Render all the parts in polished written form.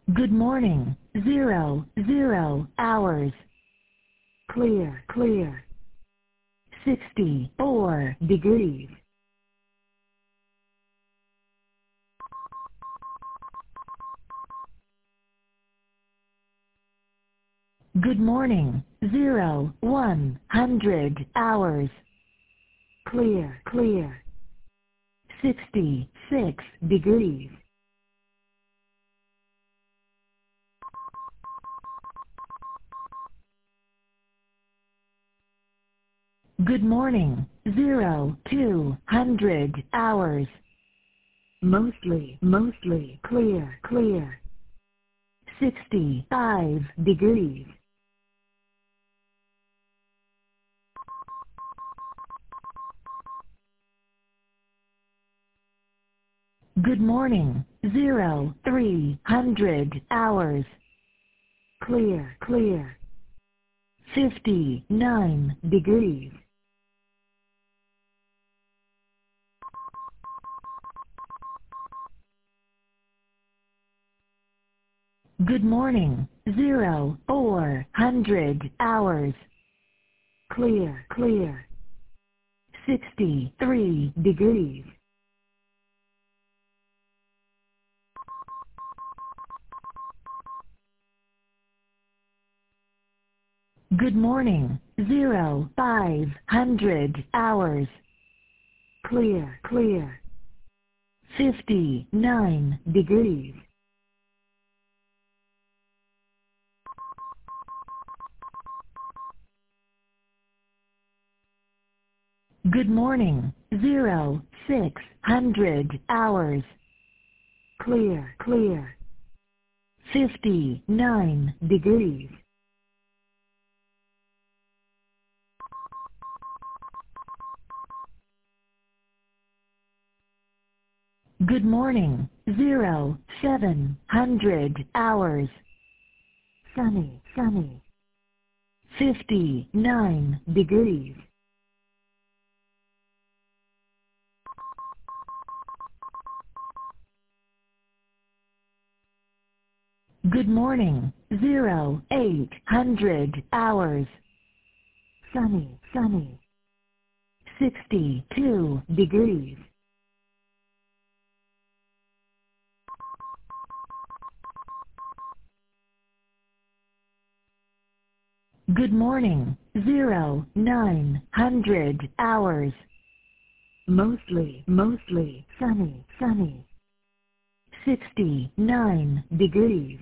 Good morning. 00 hours. Clear, clear. 64 degrees. Good morning. 100 hours. Clear, clear. 66 degrees. Good morning. 200 hours. Mostly clear, clear. 65 degrees. Good morning. 300 hours. Clear, clear. 59 degrees. Good morning. 400 hours. Clear, clear. 63 degrees. Good morning. 500 hours. Clear, clear. 59 degrees. Good morning. 600 hours. Clear, clear. 59 degrees. Good morning. 700 hours. Sunny, sunny. 59 degrees. Good morning. 800 hours. Sunny, sunny. 62 degrees. Good morning. 900 hours. Mostly sunny, sunny. 69 degrees.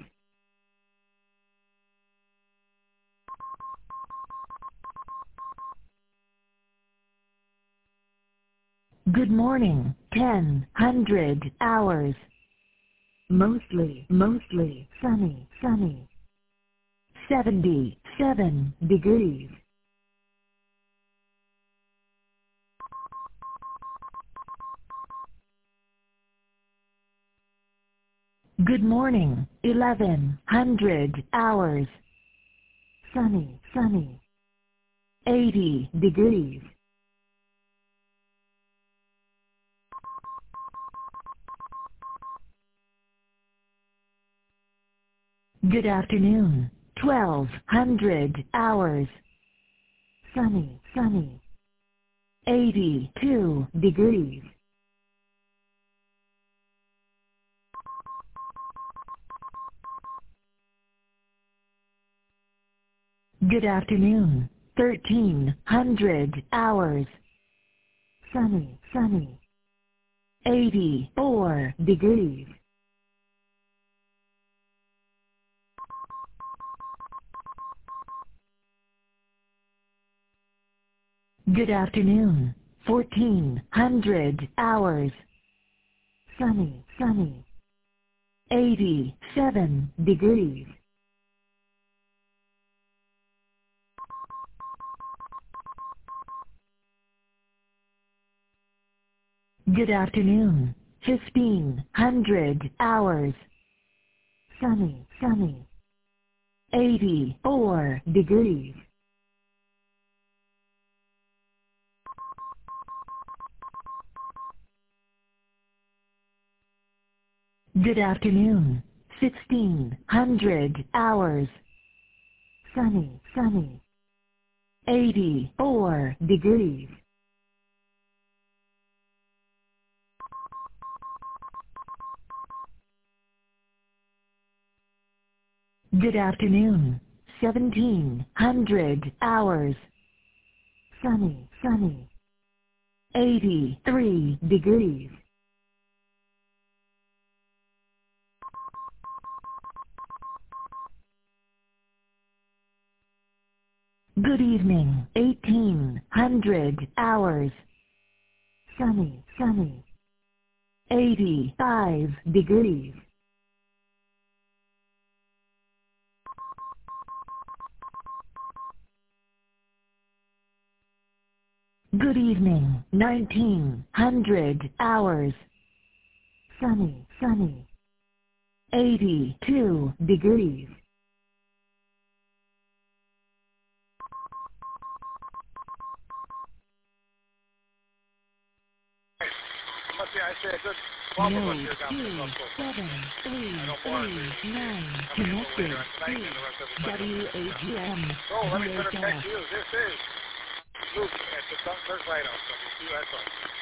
Good morning. 1000 hours. Mostly sunny, sunny. 77 degrees. Good morning. 1100 hours. Sunny, sunny. 80 degrees. Good afternoon. 1200 hours. Sunny, sunny. 82 degrees. Good afternoon. 1300 hours. Sunny, sunny. 84 degrees. Good afternoon. 1400 hours. Sunny, sunny. 87 degrees. Good afternoon. 1500 hours. Sunny, sunny. 84 degrees. Good afternoon. 1600 hours. Sunny, sunny. 84 degrees. Good afternoon. 1700 hours. Sunny, sunny. 83 degrees. Good evening. 1800 hours. Sunny, sunny. 85 degrees. Good evening. 1900 hours. Sunny, sunny. 82 degrees. I say a good Node 27339 connected to WAGM So let me put a VHF. text you. This is Luke at the Dunkirk Lighthouse, WQSO.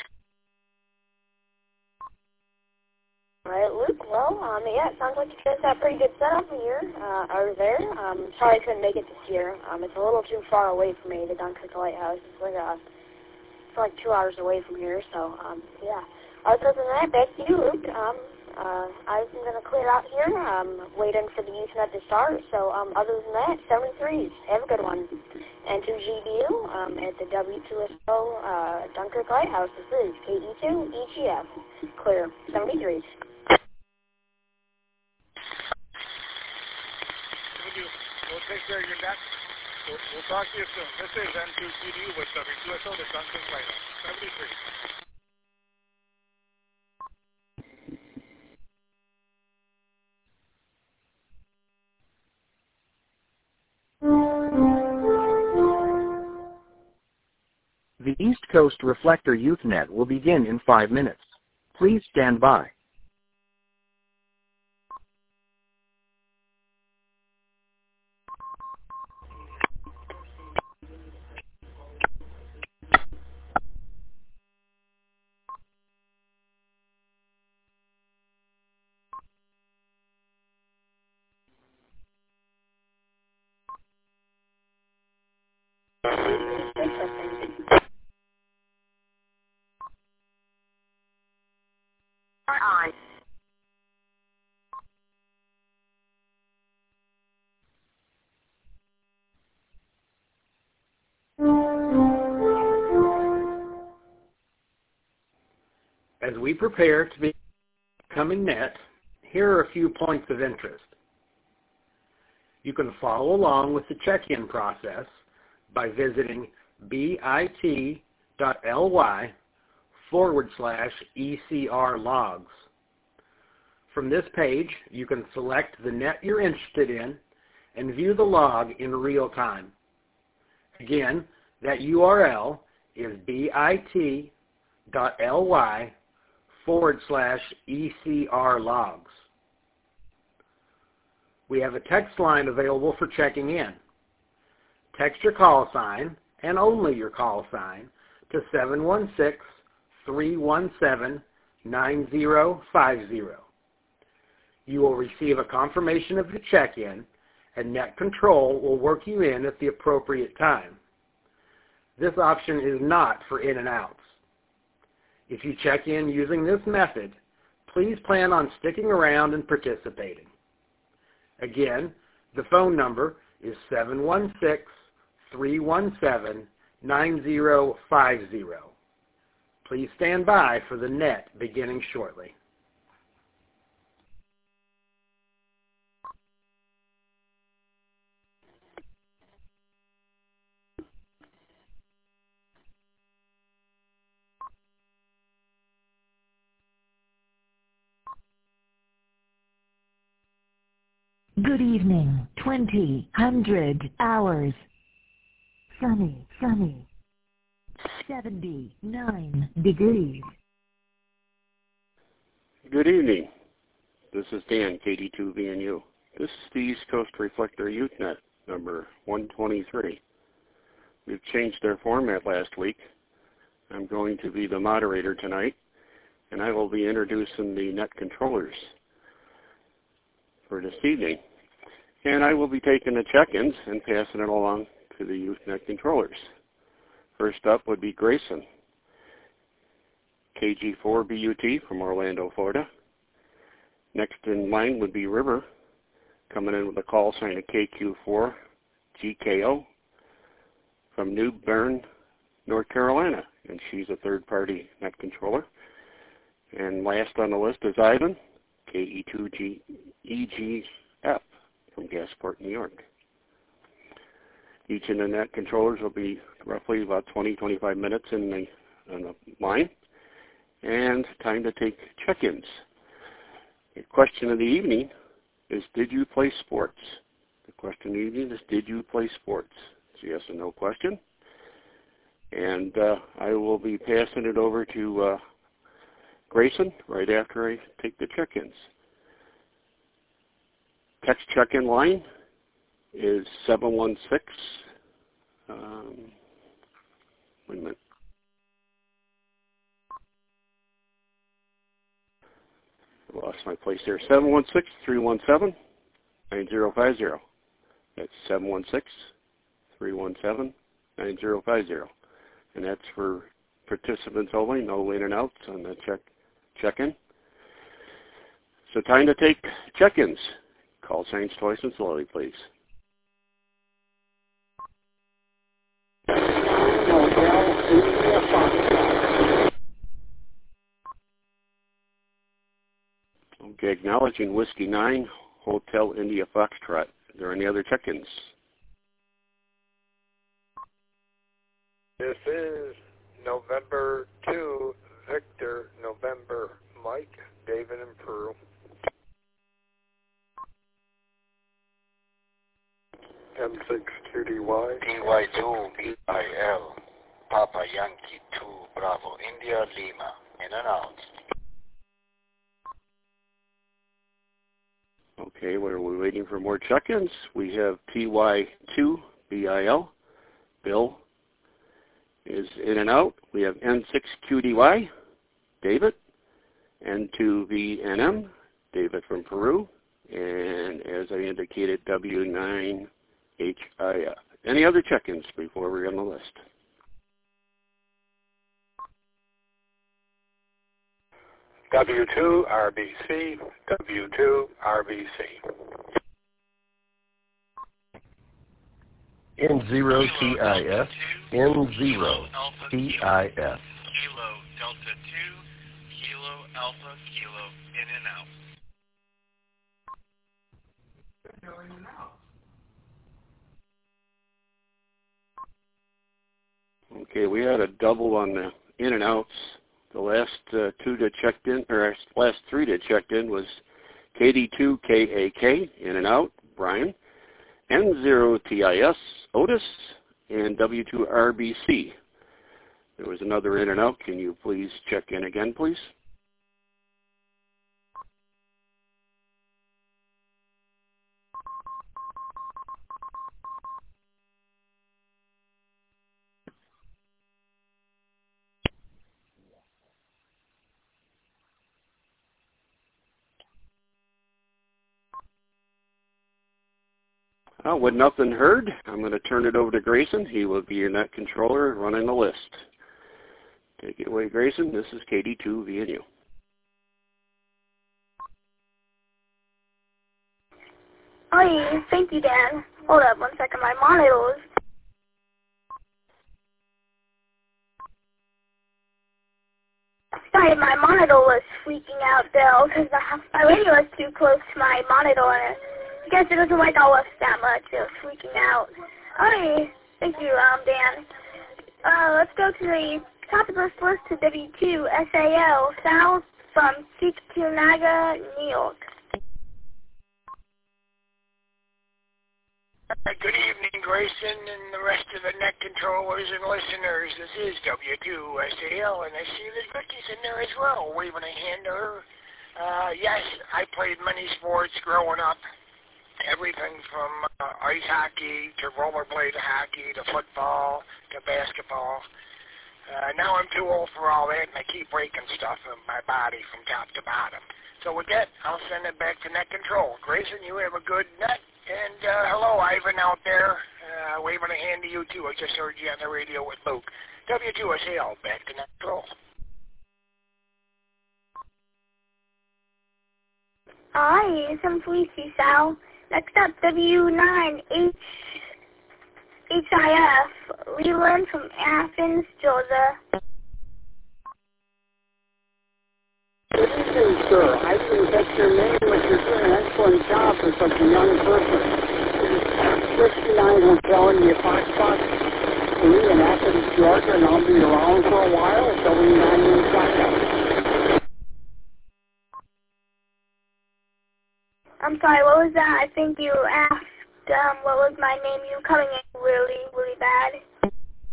Alright, Luke, well, yeah, it sounds like you guys got a pretty good setup here, over there. Sorry I couldn't make it this year. It's a little too far away from me, the Dunkirk Lighthouse. It's like 2 hours away from here, so, yeah. Other than that, back to you, Luke. I'm going to clear out here, waiting for the Ethernet to start, so, other than that, 73s. Have a good one. And to GBU, at the W2SO, Dunkirk Lighthouse, this is KE2 EGF. Clear. 73s. We'll take care of your next. We'll talk to you soon. This is N2GDU with W2SO, the Dunkirk Lighthouse. 73. The East Coast Reflector UthNet will begin in 5 minutes. Please stand by. As we prepare to become net, here are a few points of interest. You can follow along with the check-in process by visiting bit.ly/ECR logs. From this page, you can select the net you're interested in and view the log in real time. Again, that URL is bit.ly/ECR logs. We have a text line available for checking in. Text your call sign, and only your call sign, to 716-317-9050. You will receive a confirmation of the check-in, and Net Control will work you in at the appropriate time. This option is not for in and outs. If you check in using this method, please plan on sticking around and participating. Again, the phone number is 716-317-9050. Please stand by for the net beginning shortly. Good evening. 2000 hours. Sunny, sunny. 79 degrees. Good evening. This is Dan, KD2VNU. This is the East Coast Reflector UTNet number 123. We've changed their format last week. I'm going to be the moderator tonight, and I will be introducing the net controllers for this evening. And I will be taking the check-ins and passing it along to the UTNet controllers. First up would be Grayson, KG4BUT from Orlando, Florida. Next in line would be River, coming in with a call sign of KQ4GKO from New Bern, North Carolina, and she's a third-party net controller. And last on the list is Ivan, KE2EGF from Gasport, New York. Each of the net controllers will be roughly about 20-25 minutes in the line, and time to take check-ins. The question of the evening is, did you play sports? The question of the evening is, did you play sports? It's a yes or no question. And I will be passing it over to Grayson right after I take the check-ins. Text check-in line is 716. Wait a minute. I lost my place here. 716-317-9050. That's 716-317-9050. And that's for participants only, no in and outs on the check-in. So time to take check-ins. Call signs twice and slowly, please. Okay, acknowledging Whiskey 9, Hotel India Foxtrot. Are there any other check-ins? This is November 2, Victor, November, Mike, David in Peru. M6QDY. DY2 BIL, Papa Yankee 2, Bravo, India, Lima, in and out. Okay, while we're waiting for more check-ins, we have TY2 BIL, Bill is in and out. We have N6QDY, David, N2VNM, David from Peru, and as I indicated, W9HIF. Any other check-ins before we're on the list? W2RBC, W2RBC. N0TIS, N0TIS. Kilo Delta 2, Kilo Alpha Kilo, in and out. Okay, we had a double on the in and outs. The last two that checked in, or last three that checked in was KD2KAK, in and out, Brian, N0TIS, Otis, and W2RBC. There was another in and out. Can you please check in again, please? With nothing heard, I'm going to turn it over to Grayson. He will be your net controller running the list. Take it away, Grayson. This is KD2VNU. Oh, thank you, Dan. Hold up 1 second. My monitor is... Sorry, my monitor was freaking out, Bill, because my radio is too close to my monitor, and I guess it doesn't like all us that much. It was freaking out. Okay, thank you, Dan. Let's go to the top of this list to W2SAL, south from Cheektowaga, New York. Good evening, Grayson, and the rest of the net controllers and listeners. This is W2SAL, and I see that Ricky's in there as well, waving a hand to her. Yes, I played many sports growing up. Everything from ice hockey to rollerblade hockey to football to basketball. Now I'm too old for all that, and I keep breaking stuff in my body from top to bottom. So with that, I'll send it back to Net Control. Grayson, you have a good net. And hello, Ivan out there. Waving a hand to you, too. I just heard you on the radio with Luke. W2SL, back to Net Control. Hi, I'm Felicia Sal. Next up, W9HIF, Leland from Athens, Georgia. Good evening, sir. I didn't get your name, but you're doing an excellent job for such a young person. 69 Hotel in the Foxtrot 3 in Athens, Georgia, and I'll be around for a while at W9HIF. I'm sorry, what was that? I think you asked what was my name. You were coming in really, really bad.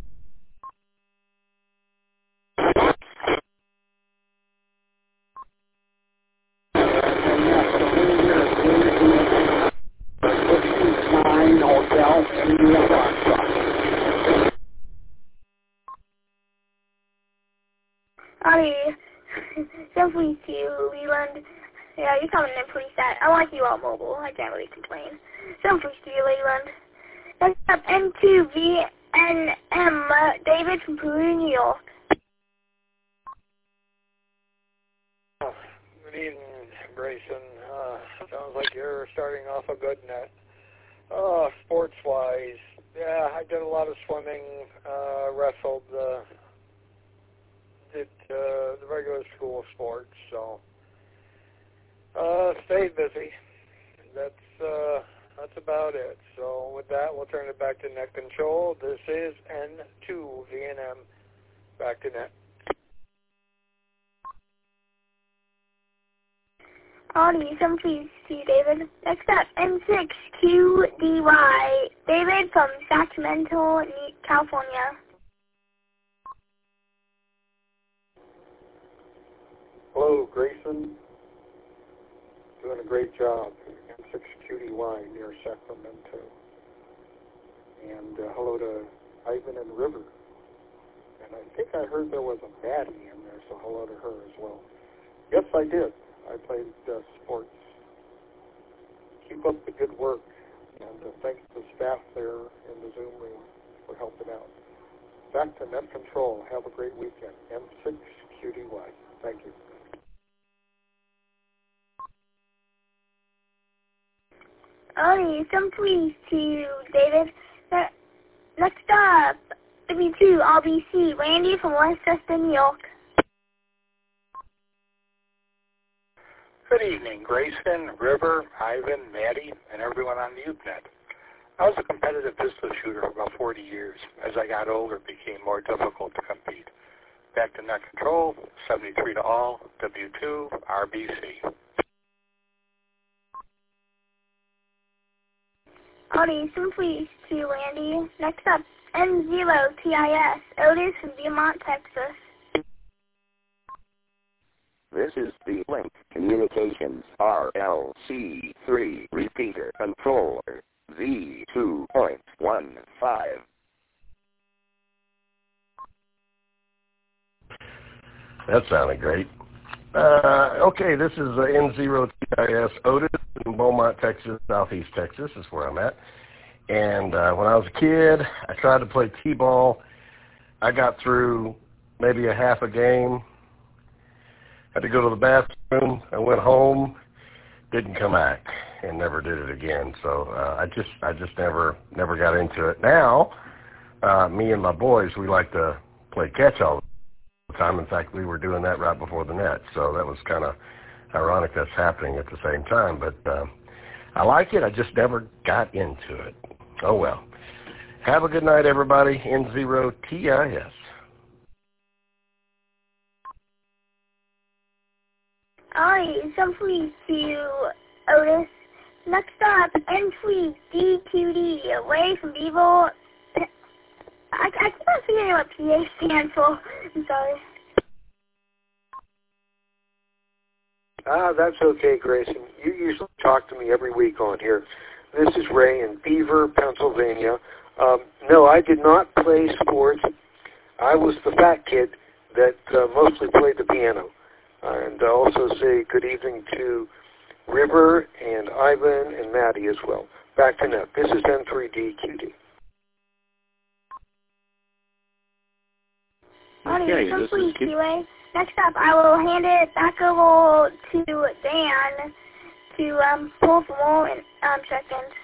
Howdy. Simply to Leland. Yeah, you're coming in pretty sad. I like you all mobile. I can't really complain. Simply to you, Leland. Next up, N2VNM, David from Peru, New York. Good evening, Grayson. Sounds like you're starting off a good net. Sports-wise, yeah, I did a lot of swimming, wrestled, did the regular school sports, so stayed busy. That's about it. So with that, we'll turn it back to Net Control. This is N2VNM. Back to Net. Audi, some please to you, David. Next up, N6QDY, David from Sacramento, California. Hello, Grayson. Doing a great job. M6QDY near Sacramento. And hello to Ivan and River. And I think I heard there was a baddie in there, so hello to her as well. Yes, I did. I played sports. Keep up the good work. And thanks to the staff there in the Zoom room for helping out. Back to Net Control. Have a great weekend. M6QDY. Thank you. Audi, some please to you, David. Next up, W2RBC, Randy from Westchester, New York. Good evening, Grayson, River, Ivan, Maddie, and everyone on the Usenet. I was a competitive pistol shooter for about 40 years. As I got older, it became more difficult to compete. Back to Net Control, 73 to all, W2, RBC. Audi, some please to you, Randy. Next up, N0TIS, Otis from Beaumont, Texas. This is the Link Communications RLC3 repeater controller V2.15. That sounded great. Okay, this is N0TIS Otis in Beaumont, Texas, Southeast Texas is where I'm at. And when I was a kid, I tried to play T-ball. I got through maybe a half a game. Had to go to the bathroom. I went home, didn't come back, and never did it again. So I just never got into it. Now, me and my boys, we like to play catch all the time. In fact, we were doing that right before the net. So that was kind of ironic that's happening at the same time. But I like it. I just never got into it. Oh, well. Have a good night, everybody. N0TIS. Alright, some please to you, Otis. Next up, N3DQD, away from Bevo. I can't figure out what PA stands for. I'm sorry. That's okay, Grayson. You usually talk to me every week on here. This is Ray in Beaver, Pennsylvania. No, I did not play sports. I was the fat kid that mostly played the piano. And also say good evening to River and Ivan and Maddie as well. Back to net. This is N3DQD. Okay, this is QA. Next up, I will hand it back over to Dan to pull for more check-ins.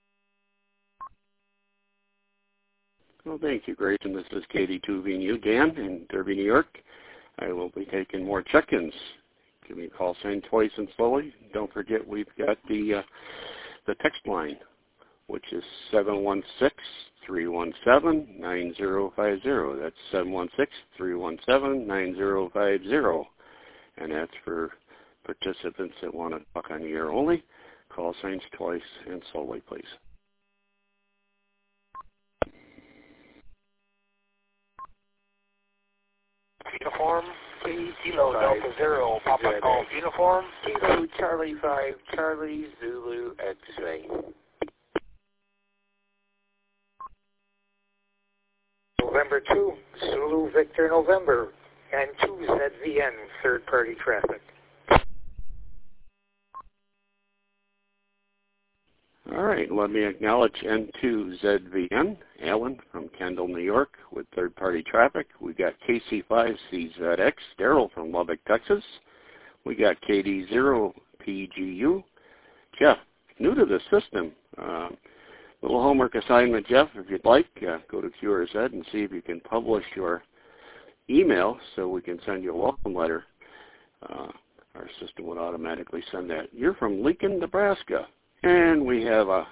Well, thank you, Grayson. This is KD2VNU, Dan in Derby, New York. I will be taking more check-ins. Give me a call sign twice and slowly. Don't forget we've got the text line, which is 716-317-9050. That's 716-317-9050. And that's for participants that want to talk on the air only. Call signs twice and slowly, please. Uniform, please. Kilo Delta Zero, Papa Golf Uniform. Kilo Charlie 5, Charlie Zulu X-Ray. November 2, Zulu Victor November, and 2ZVN, third-party traffic. All right, let me acknowledge N2ZVN, Alan from Kendall, New York, with third-party traffic. We got KC5CZX, Daryl from Lubbock, Texas. We got KD0PGU, Jeff, new to the system. Little homework assignment, Jeff, if you'd like, go to QRZ and see if you can publish your email so we can send you a welcome letter. Our system would automatically send that. You're from Lincoln, Nebraska. And we have a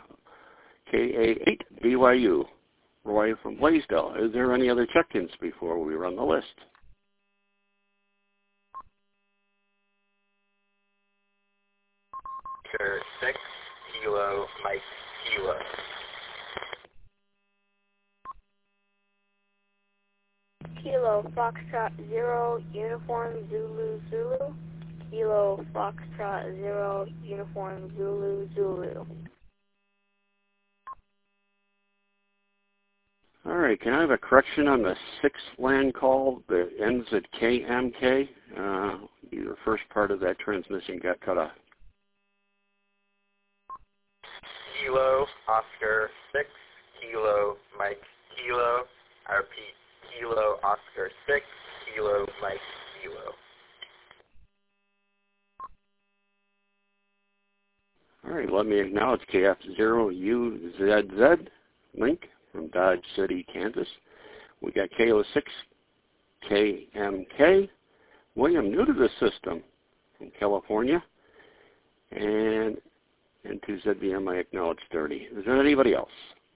KA8BYU, Roy from Blaisdell. Is there any other check-ins before we run the list? Sure, 6, Kilo, Mike, Kilo. Kilo Foxtrot 0, Uniform Zulu Zulu. Kilo Foxtrot 0, Uniform Zulu Zulu. All right, can I have a correction on the 6th land call that ends at KMK? The first part of that transmission got cut off. Kilo, Oscar 6, Kilo, Mike, Kilo. I repeat, Kilo, Oscar 6, Kilo, Mike, Kilo. All right, let me acknowledge KF0UZZ, Link from Dodge City, Kansas. We got KO6KMK, William, new to the system from California. And N2ZBM, I acknowledge 30. Is there anybody else?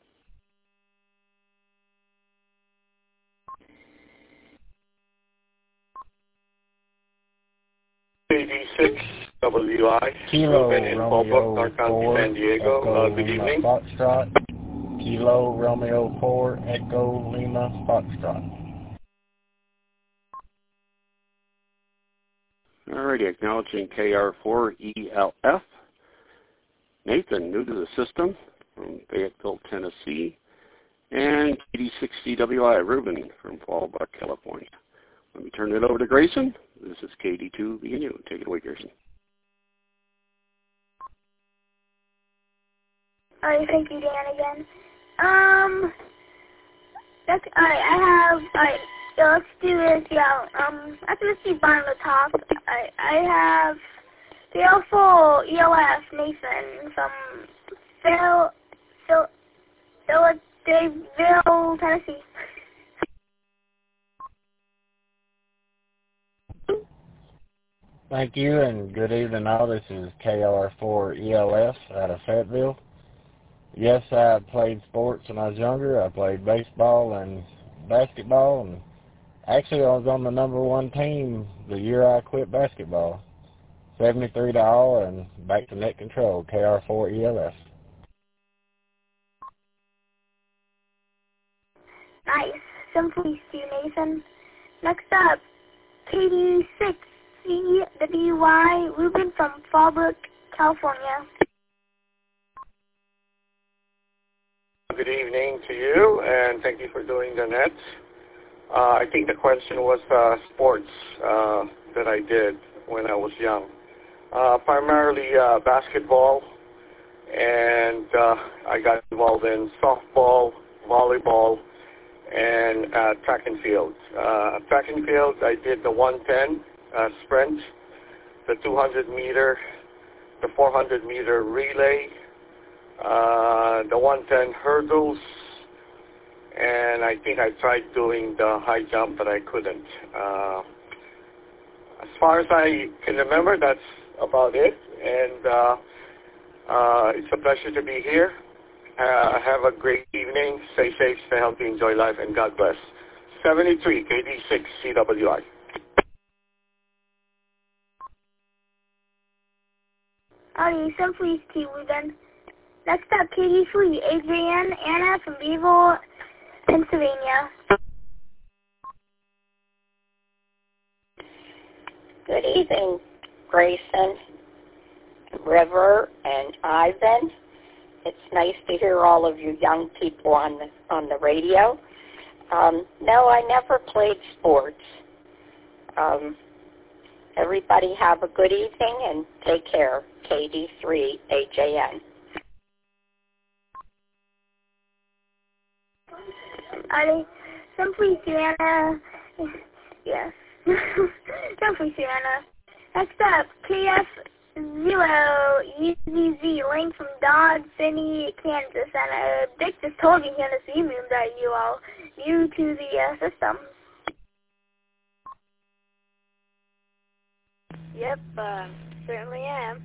KD6 WI, Kilo Ruben in Romeo Fallbrook, 4, San Diego. Echo Good Lima evening. Foxtrot. Kilo Romeo 4, Echo Lima Foxtrot. Alrighty, acknowledging KR4ELF. Nathan, new to the system from Fayetteville, Tennessee. And KD6CWI, Ruben from Fallbrook, California. Let me turn it over to Grayson. This is KD2VNU. Take it away, Grayson. All right, thank you, Dan, again. That's, all right, yeah, let's do this, yeah. After this, see bottom of the top, I have the L4 ELF Nathan from Philadelphia, Tennessee. Thank you, and good evening all. This is KR4ELF out of Fayetteville. Yes, I played sports when I was younger. I played baseball and basketball, and actually I was on the #1 team the year I quit basketball. 73 to all, and back to net control, KR4ELF. Nice. Simply Stu Nathan. Next up, KD6 KCWY, Ruben from Fallbrook, California. Good evening to you, and thank you for doing the net. I think the question was sports that I did when I was young. Primarily basketball, and I got involved in softball, volleyball, and track and field. Track and field, I did the 110 sprint, the 200 meter, the 400 meter relay, the 110 hurdles, and I think I tried doing the high jump, but I couldn't. As far as I can remember, that's about it, and it's a pleasure to be here. Have a great evening. Stay safe, stay healthy, enjoy life, and God bless. 73 KD6 CWI. Howdy, Simply Steve Ruben. Next up, KD3, Adrienne Anna from Beeville, Pennsylvania. Good evening, Grayson, River, and Ivan. It's nice to hear all of you young people on the radio. No, I never played sports. Everybody have a good evening and take care. KD3 AJN. Howdy, Simply Sienna. Yes. Simply Sienna. Next up, KF0 EZZ, Link from Dodge City, Kansas. And Dick just told me here in the Z-Moon that you are new to the system. Yep, certainly am.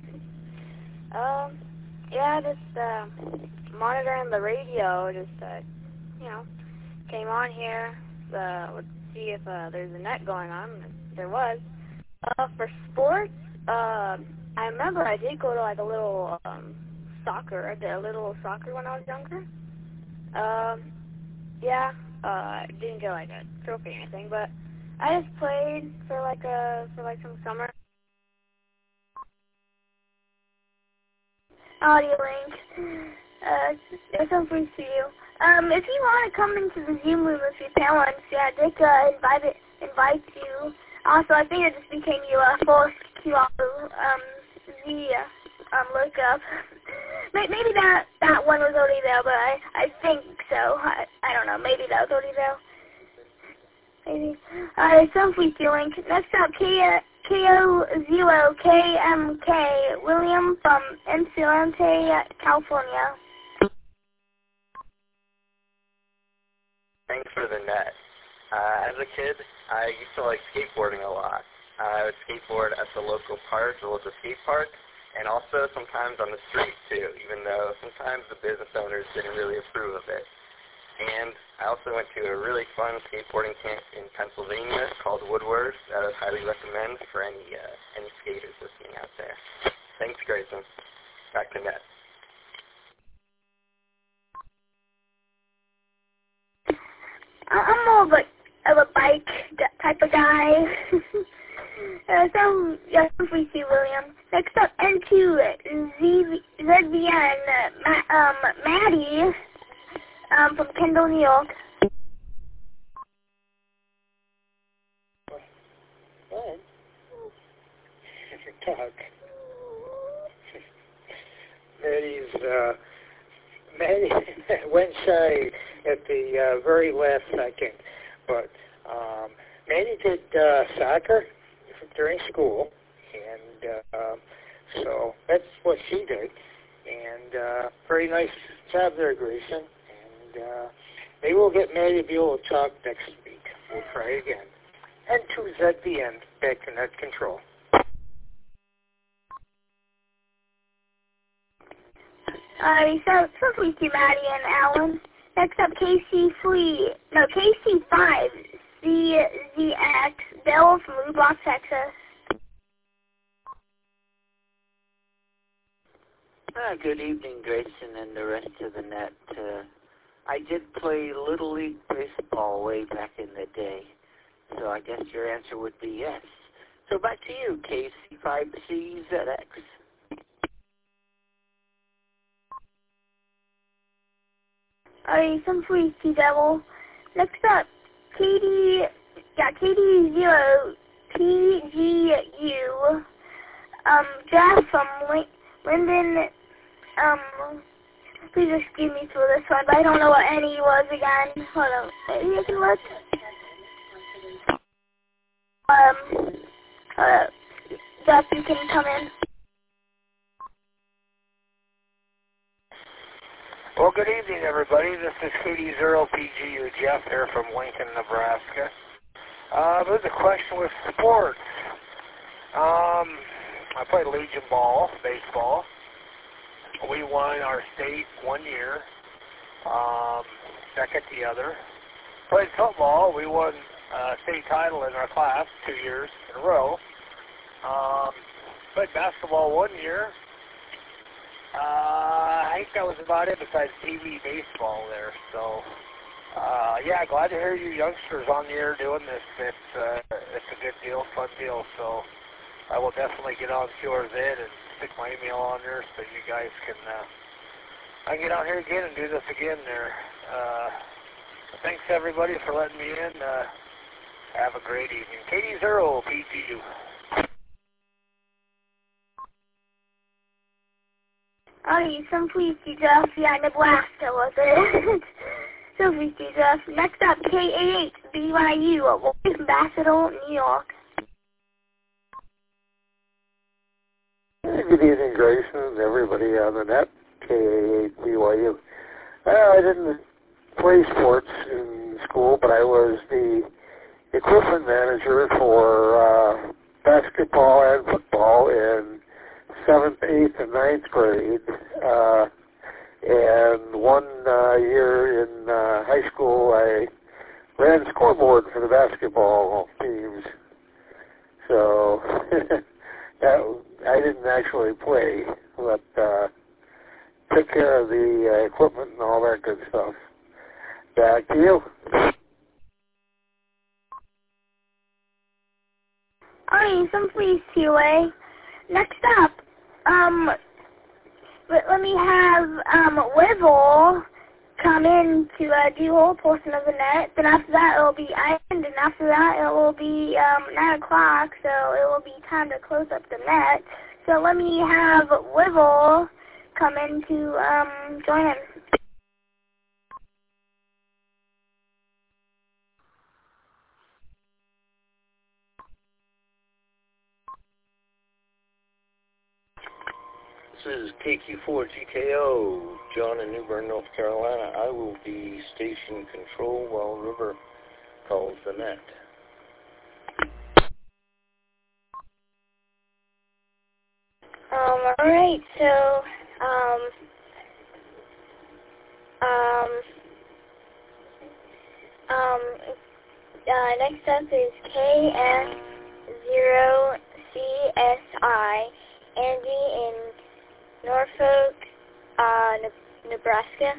Yeah, just monitoring the radio, just, came on here, would see if there's a net going on, and there was. For sports, I remember I did go to, like, a little, soccer. I did a little soccer when I was younger. Yeah, I didn't get, like, a trophy or anything, but I just played for, like, some summer. Audio link. There's something for you. If you want to come into the Zoom room with your parents, yeah, Dick invite you. Also, I think it just became you full QR lookup. Maybe that one was already there, but I think so. I don't know. Maybe that was already there. Maybe. Something for you link. Next up, KO0KMK, William from Encelante, California. Thanks for the net. As a kid, I used to like skateboarding a lot. I would skateboard at the local park, the local skate park, and also sometimes on the street too, even though sometimes the business owners didn't really approve of it. And I also went to a really fun skateboarding camp in Pennsylvania called Woodward that I would highly recommend for any skaters listening out there. Thanks, Grayson. Back to net. I'm more of a bike type of guy. So, yeah, we see William. Next up, N2ZVN, Maddie, from Kendall, New York. What? Talk. Maddie went shy at the very last second, but Maddie did soccer during school, and so that's what she did, and very nice job there, Grayson, and maybe we'll get Maddie to be able to talk next week. We'll try again. And 2's at the end, back to net control. So we see Maddie and Alan. Next up, KC5, CZX, Bill from Lubbock, Texas. Good evening, Grayson, and the rest of the net. I did play Little League Baseball way back in the day, so I guess your answer would be yes. So back to you, KC5CZX. Alright, some free Sea Devil. Next up, KD0PGU. Jeff from Linden. Please excuse me for this one, but I don't know what any was again. Hold on, maybe I can look. Jeff, you can come in. Well, good evening, everybody. This is KD0PGU, Jeff here from Lincoln, Nebraska. There's a question with sports. I played Legion ball, baseball. We won our state one year, second the other. Played football. We won state title in our class 2 years in a row. Played basketball 1 year. I think that was about it besides TV baseball there. So, yeah, glad to hear you youngsters on the air doing this. It's a good deal, fun deal. So I will definitely get on yours in and stick my email on there so you guys can I can get out here again and do this again there. Thanks everybody for letting me in. Have a great evening. KD0PGU. Alright, some please do Jeff. Yeah, Nebraska was it. So please do Jeff. Next up, KAH-BYU, Ambassador, New York. Good evening, Grayson, and everybody on the net, KAH-BYU. I didn't play sports in school, but I was the equipment manager for basketball and football in 7th, 8th, and 9th grade. And one year in high school, I ran scoreboard for the basketball teams. So I didn't actually play, but took care of the equipment and all that good stuff. Back to you. Alright, some please, QA. Next up, let me have Wivel come in to do a whole portion of the net. Then after that it will be Ivan, and after that it will be 9 o'clock, so it will be time to close up the net. So let me have Wivel come in to join in. This is KQ4GKO, John in New Bern, North Carolina. I will be station control while River calls the net. Alright, so, next up is KF0CSI, Andy in Norfolk, Nebraska.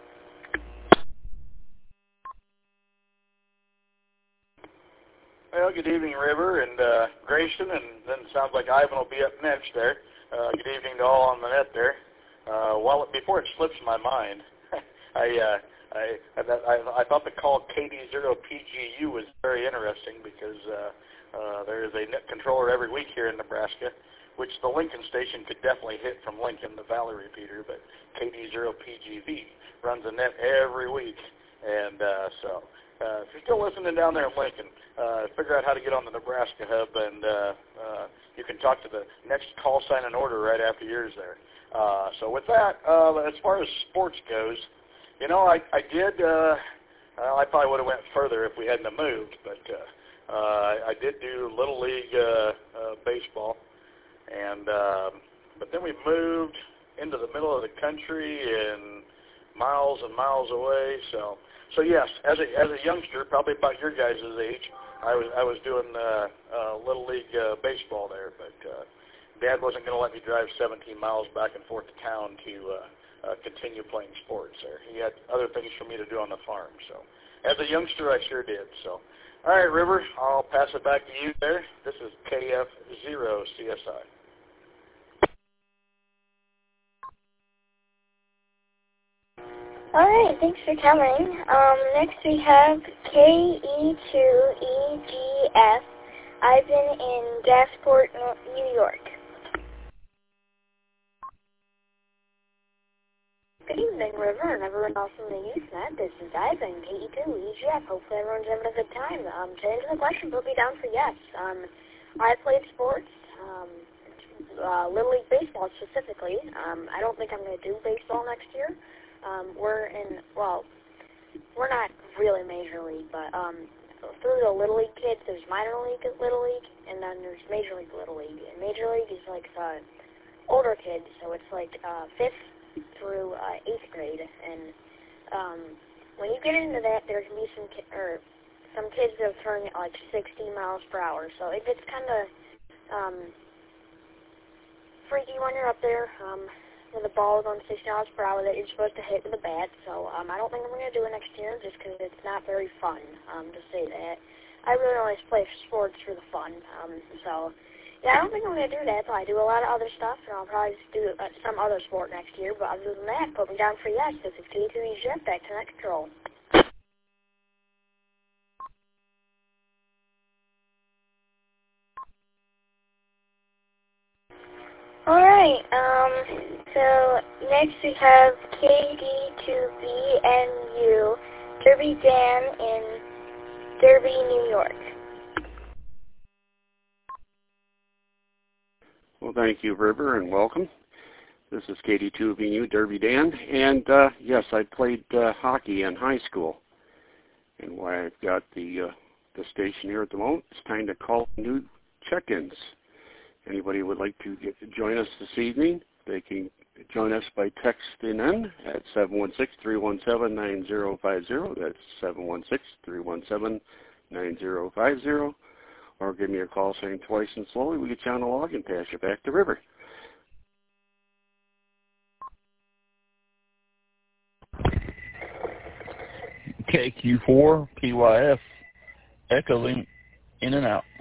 Well, good evening, River and Grayson, and then it sounds like Ivan will be up next there. Good evening to all on the net there. Before it slips my mind, I thought the call KD0PGU was very interesting because there is a net controller every week here in Nebraska, which the Lincoln station could definitely hit from Lincoln, the Valley repeater, but KD0PGV runs a net every week. And so if you're still listening down there in Lincoln, figure out how to get on the Nebraska hub, and you can talk to the next call sign and order right after yours there. So with that, as far as sports goes, you know, I probably would have went further if we hadn't have moved, but I did do Little League baseball. And but then we moved into the middle of the country and miles away. So yes, as a youngster, probably about your guys' age, I was doing Little League baseball there. But Dad wasn't going to let me drive 17 miles back and forth to town continue playing sports there. He had other things for me to do on the farm. So as a youngster, I sure did. So, all right, River, I'll pass it back to you there. This is KF0CSI. All right, thanks for coming. Next we have KE2EGF. I've been in Gasport, New York. Good evening, River, and everyone else in the Usenet. This is Ivan, KE2EGF. Hopefully everyone's having a good time. To answer the question, put me down for yes. I played sports, Little League Baseball specifically. I don't think I'm going to do baseball next year. We're not really Major League, but through the Little League kids, there's Minor League Little League, and then there's Major League Little League. And Major League is like the older kids, so it's like 5th through 8th grade. And when you get into that, there can be some kids that have turned at like 60 miles per hour, so it gets kind of freaky when you're up there. With a ball going 60 miles per hour that you're supposed to hit with a bat, so I don't think I'm going to do it next year just because it's not very fun, to say that. I really only play sports for the fun, so yeah, I don't think I'm going to do that, but I do a lot of other stuff, and I'll probably do some other sport next year, but other than that, put me down for yes. This is KE2EGF, back to Net Control. Alright, so next we have KD2BNU, Derby Dan in Derby, New York. Well, thank you, River, and welcome. This is KD2BNU, Derby Dan, and yes, I played hockey in high school. And why I've got the station here at the moment, it's time to call new check-ins. Anybody would like to join us this evening, they can join us by texting in at 716-317-9050. That's 716-317-9050. Or give me a call saying twice and slowly. We get you on the log and pass you back to River. KQ4 PYF echoing in and out.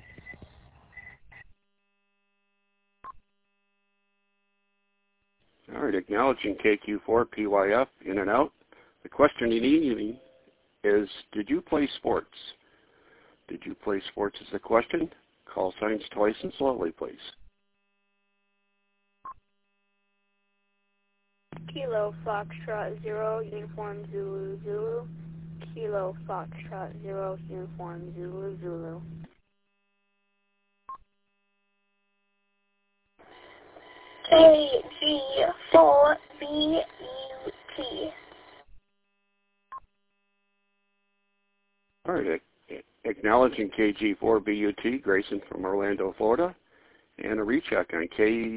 All right, acknowledging KQ4 PYF in and out. The question you need is, did you play sports? Did you play sports is the question. Call signs twice and slowly, please. Kilo Foxtrot 0, Uniform Zulu Zulu. Kilo Foxtrot 0, Uniform Zulu Zulu. KG4BUT. All right, acknowledging KG4BUT, Grayson from Orlando, Florida, and a recheck on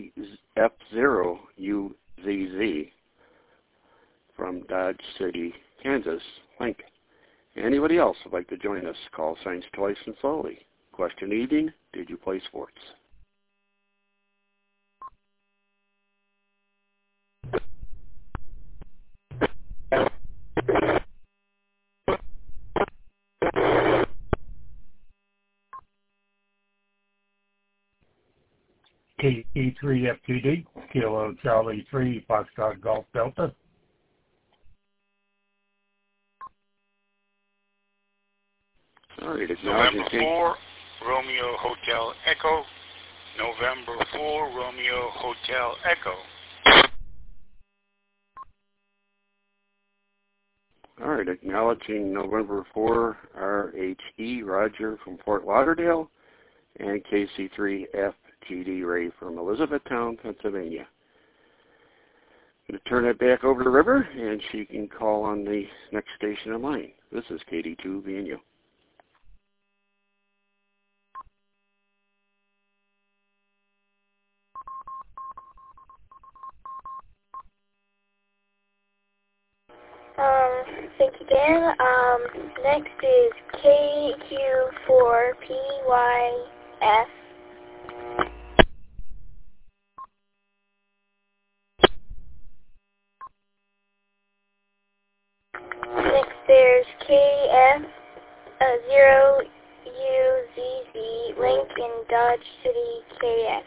KF0UZZ from Dodge City, Kansas, Link. Anybody else would like to join us? Call signs twice and slowly. Question evening, did you play sports? KE3FTD, Kilo Charlie 3, Foxtrot Golf Delta. All right, November 4, Romeo Hotel Echo. November 4, Romeo Hotel Echo. All right, acknowledging November 4, RHE, Roger from Fort Lauderdale, and KC3FGD, Ray from Elizabethtown, Pennsylvania. I'm going to turn it back over to River, and she can call on the next station in line. This is KD2BNU. Thank you, Dan. Next is KQ4PYF. there's KF0UZZ, Lincoln, Dodge City, KF.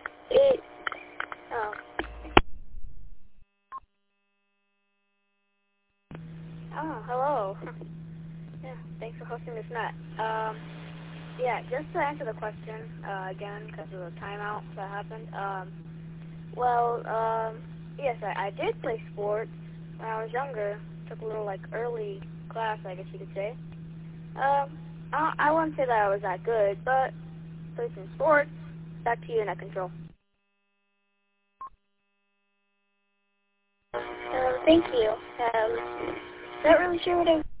Oh, hello. Yeah, thanks for hosting this net. Yeah, just to answer the question, again, because of the timeout that happened, yes, I did play sports when I was younger. Took a little, early class, I guess you could say. I wouldn't say that I was that good, but played some sports. Back to you, Net Control. Thank you. Not really sure what I...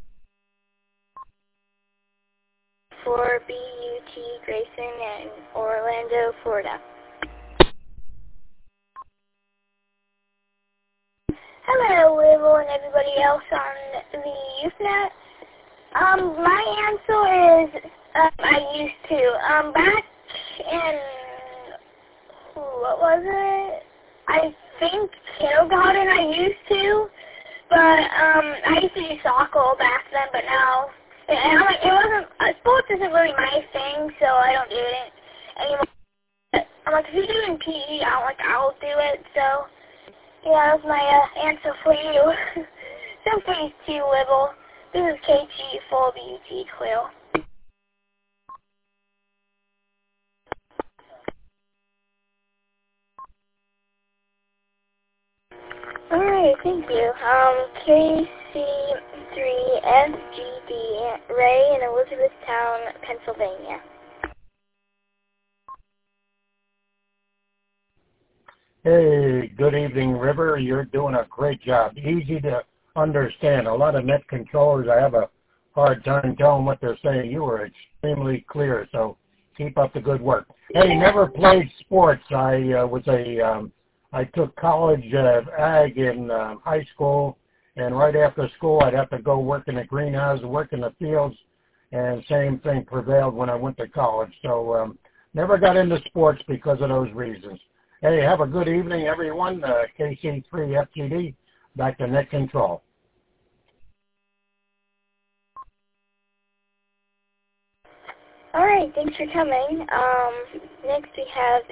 For BUT Grayson and Orlando, Florida. Hello, Will and everybody else on the Usenet. My answer is I used to. Back in, what was it? I think kindergarten I used to. But I used to do soccer back then, but now sports isn't really my thing, so I don't do it anymore. I'm like, if you're doing PE, I'll do it. So yeah, that's my answer for you. So please, too, Wibble. This is KG for BUT Quill. Alright, thank you. KC3FGD, Ray in Elizabethtown, Pennsylvania. Hey, good evening, River. You're doing a great job. Easy to understand. A lot of net controllers, I have a hard time telling what they're saying. You were extremely clear, so keep up the good work. Hey, never played sports. I took college ag in high school, and right after school I'd have to go work in the greenhouse, work in the fields, and same thing prevailed when I went to college. So never got into sports because of those reasons. Hey, have a good evening, everyone. KC3FTD, back to Net Control. All right, thanks for coming. Next we have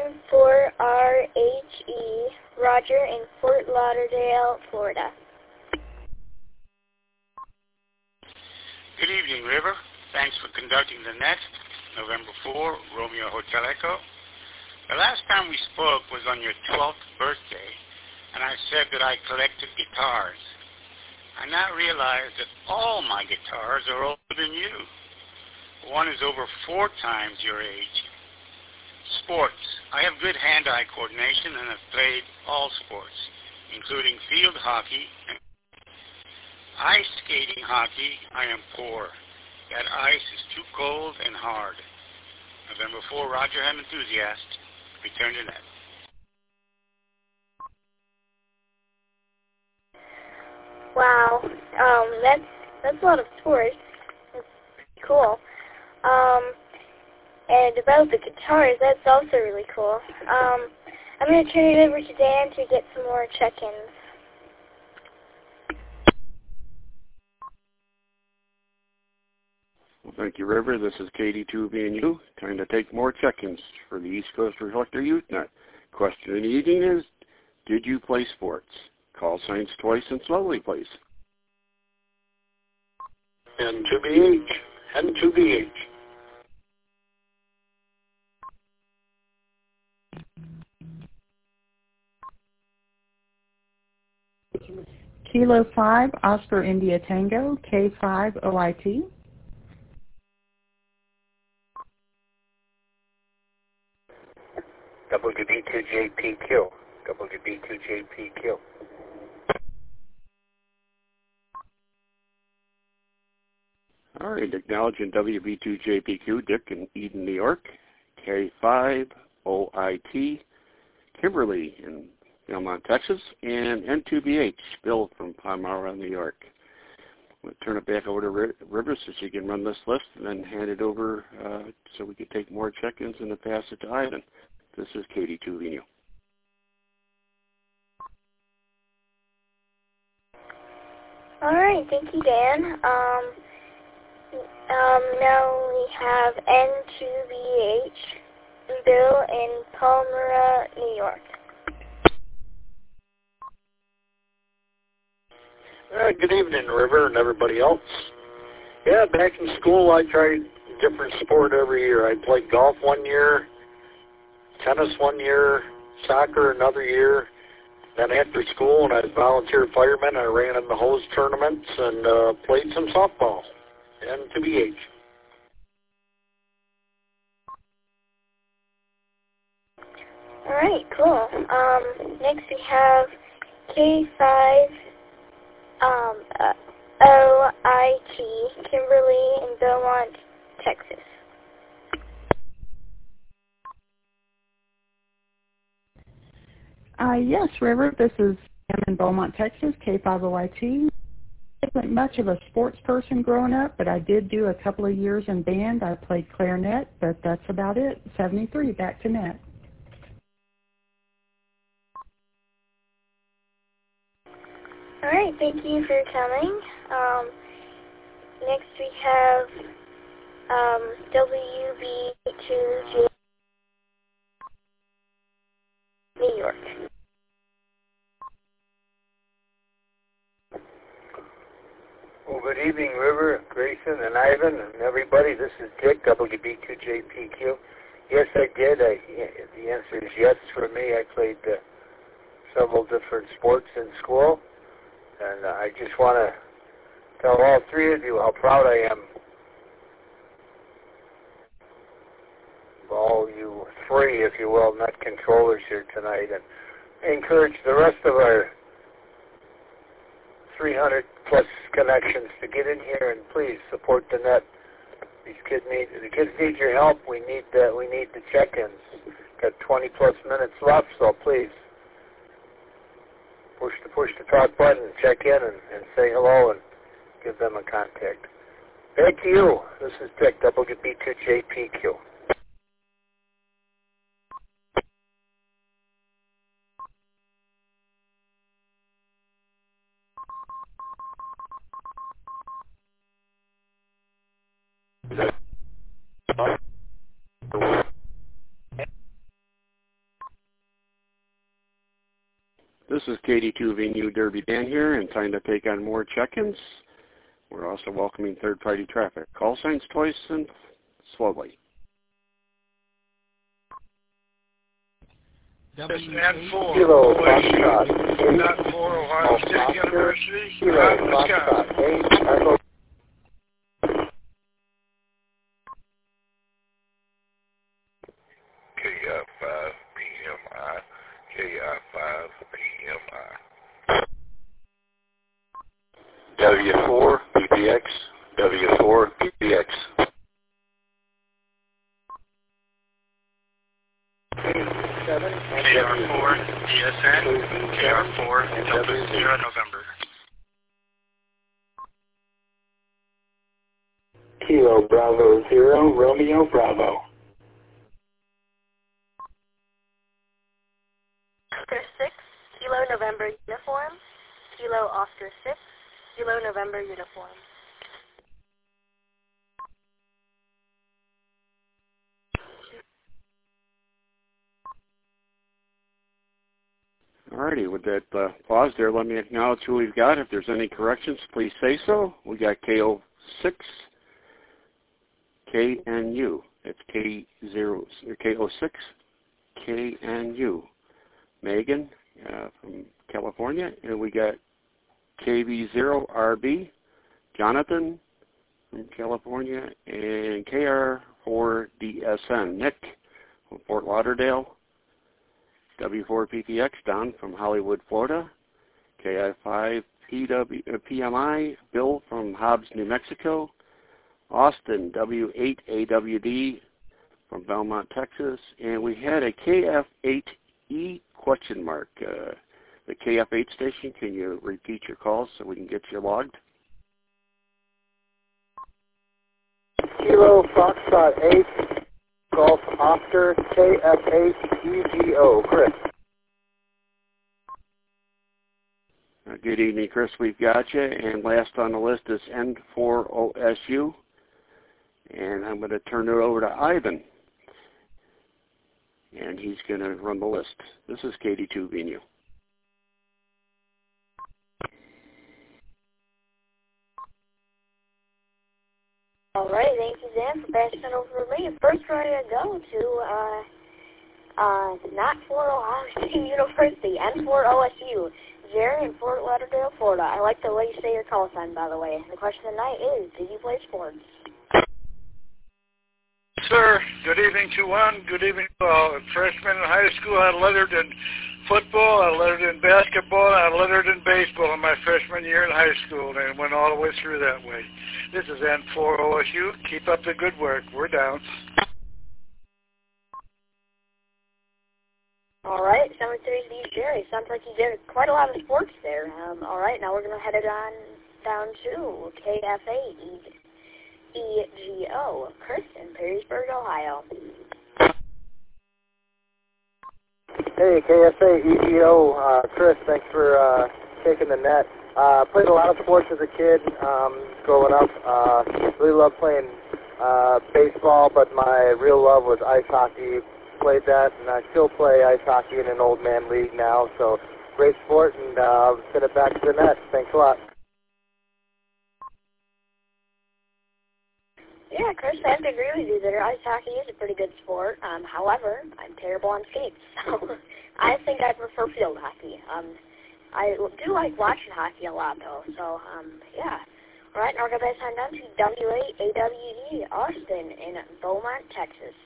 N4RHE, Roger in Fort Lauderdale, Florida. Good evening, River. Thanks for conducting the net. November 4, Romeo Hotel Echo. The last time we spoke was on your 12th birthday, and I said that I collected guitars. I now realize that all my guitars are older than you. One is over 4 times your age. Sports. I have good hand-eye coordination and have played all sports, including field hockey and ice skating hockey. I am poor. That ice is too cold and hard. November 4, Roger M. Enthusiast. Return to net. Wow. That's a lot of sports. That's pretty cool. And about the guitars, that's also really cool. I'm going to turn it over to Dan to get some more check-ins. Well, thank you, River. This is KD2VNU. Time to take more check-ins for the East Coast Reflector Usenet. Question of the evening is, did you play sports? Call signs twice and slowly, please. N2BH. N2BH. Kilo 5, Oscar India Tango, K5 OIT. WB2JPQ. WB2JPQ. All right, acknowledging WB2JPQ, Dick in Eden, New York, K5 OIT, Kimberly in Belmont, Texas, and N2BH, Bill from Palmyra, New York. We'll turn it back over to Rivers so she can run this list and then hand it over so we can take more check-ins and then pass it to Ivan. This is KD2VNU. All right, thank you, Dan. Now we have N2BH, Bill in Palmyra, New York. Good evening, River, and everybody else. Yeah, back in school, I tried a different sport every year. I played golf one year, tennis one year, soccer another year. Then after school, when I was volunteer fireman, I ran in the hose tournaments and played some softball, N2BH. All right, cool. Next we have K5 OIT, Kimberly in Beaumont, Texas. Yes, River, this is Sam in Beaumont, Texas, K5OIT. I wasn't much of a sports person growing up, but I did do a couple of years in band. I played clarinet, but that's about it. 73, back to net. All right, thank you for coming. Next we have WB2J, New York. Well, good evening, River, Grayson, and Ivan, and everybody. This is Dick, WB2JPQ. Yes, I did. The answer is yes for me. I played several different sports in school, and I just want to tell all three of you how proud I am of all you three, if you will, net controllers here tonight, and I encourage the rest of our 300 plus connections to get in here and please support the net. The kids need your help. We need the check-ins. Got 20 plus minutes left, so please push the talk button, check in, and say hello and give them a contact. Back to you. This is Dick, WB2JPQ. This is KD2 Venue Derby Dan here, and time to take on more check-ins. We're also welcoming third-party traffic. Call signs twice and slowly. This is N4. Kilo Foxtrot. Foxtrot. N4, Ohio State University. Kilo Wisconsin. Foxtrot. KF5PMI. KI5PMI. W4 PPX. W4 PPX. KR4 DSN. KR4 Delta Sierra November. Kilo Bravo 0 Romeo Bravo. Oscar 6, Kilo November uniform. Kilo Oscar 6, Kilo November uniform. Alrighty, with that pause there, let me acknowledge who we've got. If there's any corrections, please say so. We got KO6 KNU. It's KO6 KNU. Megan from California, and we got KB0RB, Jonathan from California, and KR4DSN, Nick from Fort Lauderdale, W4PPX, Don from Hollywood, Florida, KI5PMI, Bill from Hobbs, New Mexico, Austin, W8AWD from Belmont, Texas, and we had a KF8E question mark. The KF8 station, can you repeat your calls so we can get you logged? Kilo Foxtrot 8, Golf Oscar, KF8 UGO, Chris. Good evening, Chris. We've got you. And last on the list is N4OSU. And I'm going to turn it over to Ivan. And he's going to run the list. This is KD2 VNU. All right, thank you, Dan, for passing it over to me. First, we're going to go to not Fort Ohio State University, N4OSU, Jerry in Fort Lauderdale, Florida. I like the way you say your call sign, by the way. The question tonight is, did you play sports? Sir, good evening to one. Good evening to all. Freshman in high school, I lettered in football, I lettered in basketball, I lettered in baseball in my freshman year in high school, and went all the way through that way. This is N4OSU. Keep up the good work. We're down. All right, 730 Jerry. Sounds like you did quite a lot of sports there. All right, now we're going to head it on down to KFA EGO, Chris in Perrysburg, Ohio. Hey, KFA EGO, Chris, thanks for taking the net. Played a lot of sports as a kid growing up. Really loved playing baseball, but my real love was ice hockey. Played that, and I still play ice hockey in an old man league now, so great sport, and I'll send it back to the net. Thanks a lot. Yeah, Chris, I have to agree with you there. Ice hockey is a pretty good sport. However, I'm terrible on skates, so I think I prefer field hockey. I do like watching hockey a lot, though, so, yeah. All right, now we're going to pass on down to WAAWD Austin in Beaumont, Texas.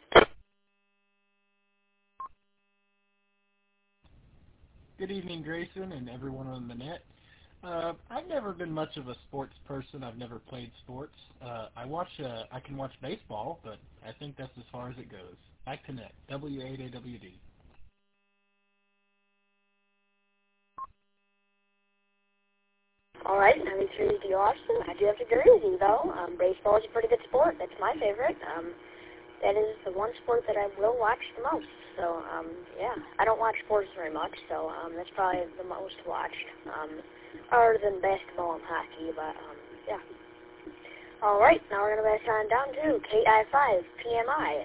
Good evening, Grayson, and everyone on the net. I've never been much of a sports person. I've never played sports. I can watch baseball, but I think that's as far as it goes. Back to net, WAAWD. All right, now it's really the Austin. I do have to agree with you, though. Baseball is a pretty good sport. That's my favorite. That is the one sport that I will watch the most. So, yeah, I don't watch sports very much, so that's probably the most watched, other than basketball and hockey, but, yeah. All right, now we're going to pass on down to KI5 PMI,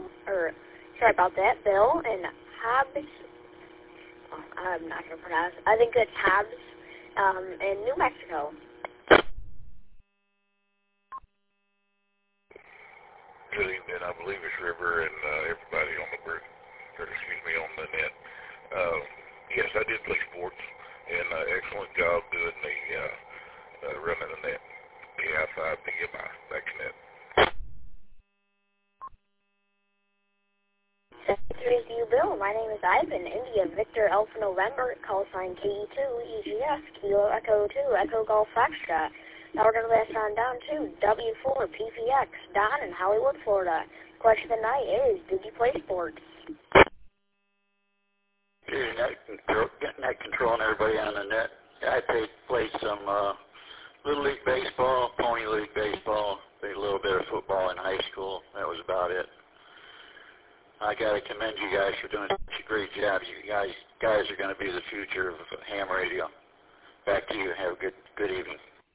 Bill and Hobbs. Oh, I'm not going to pronounce it. I think it's Hobbs, in New Mexico. Good evening. I believe it's River and everybody on the bird, or excuse me, on the net. Yes, I did play sports, and excellent job doing the running the net. KI5 PMI. Back to net. Thank you, Bill. My name is Ivan, India, Victor, Alpha, November, call sign KE2, EGF, Kilo, Echo 2, Echo, Golf, Foxtrot. Now we're going to pass on down to W4, PPX, Don in Hollywood, Florida. Question of the night is, did you play sports? Net control and everybody on the net. I played some Little League Baseball, Pony League Baseball, played a little bit of football in high school. That was about it. I got to commend you guys for doing such a great job. You guys are going to be the future of ham radio. Back to you. Have a good evening.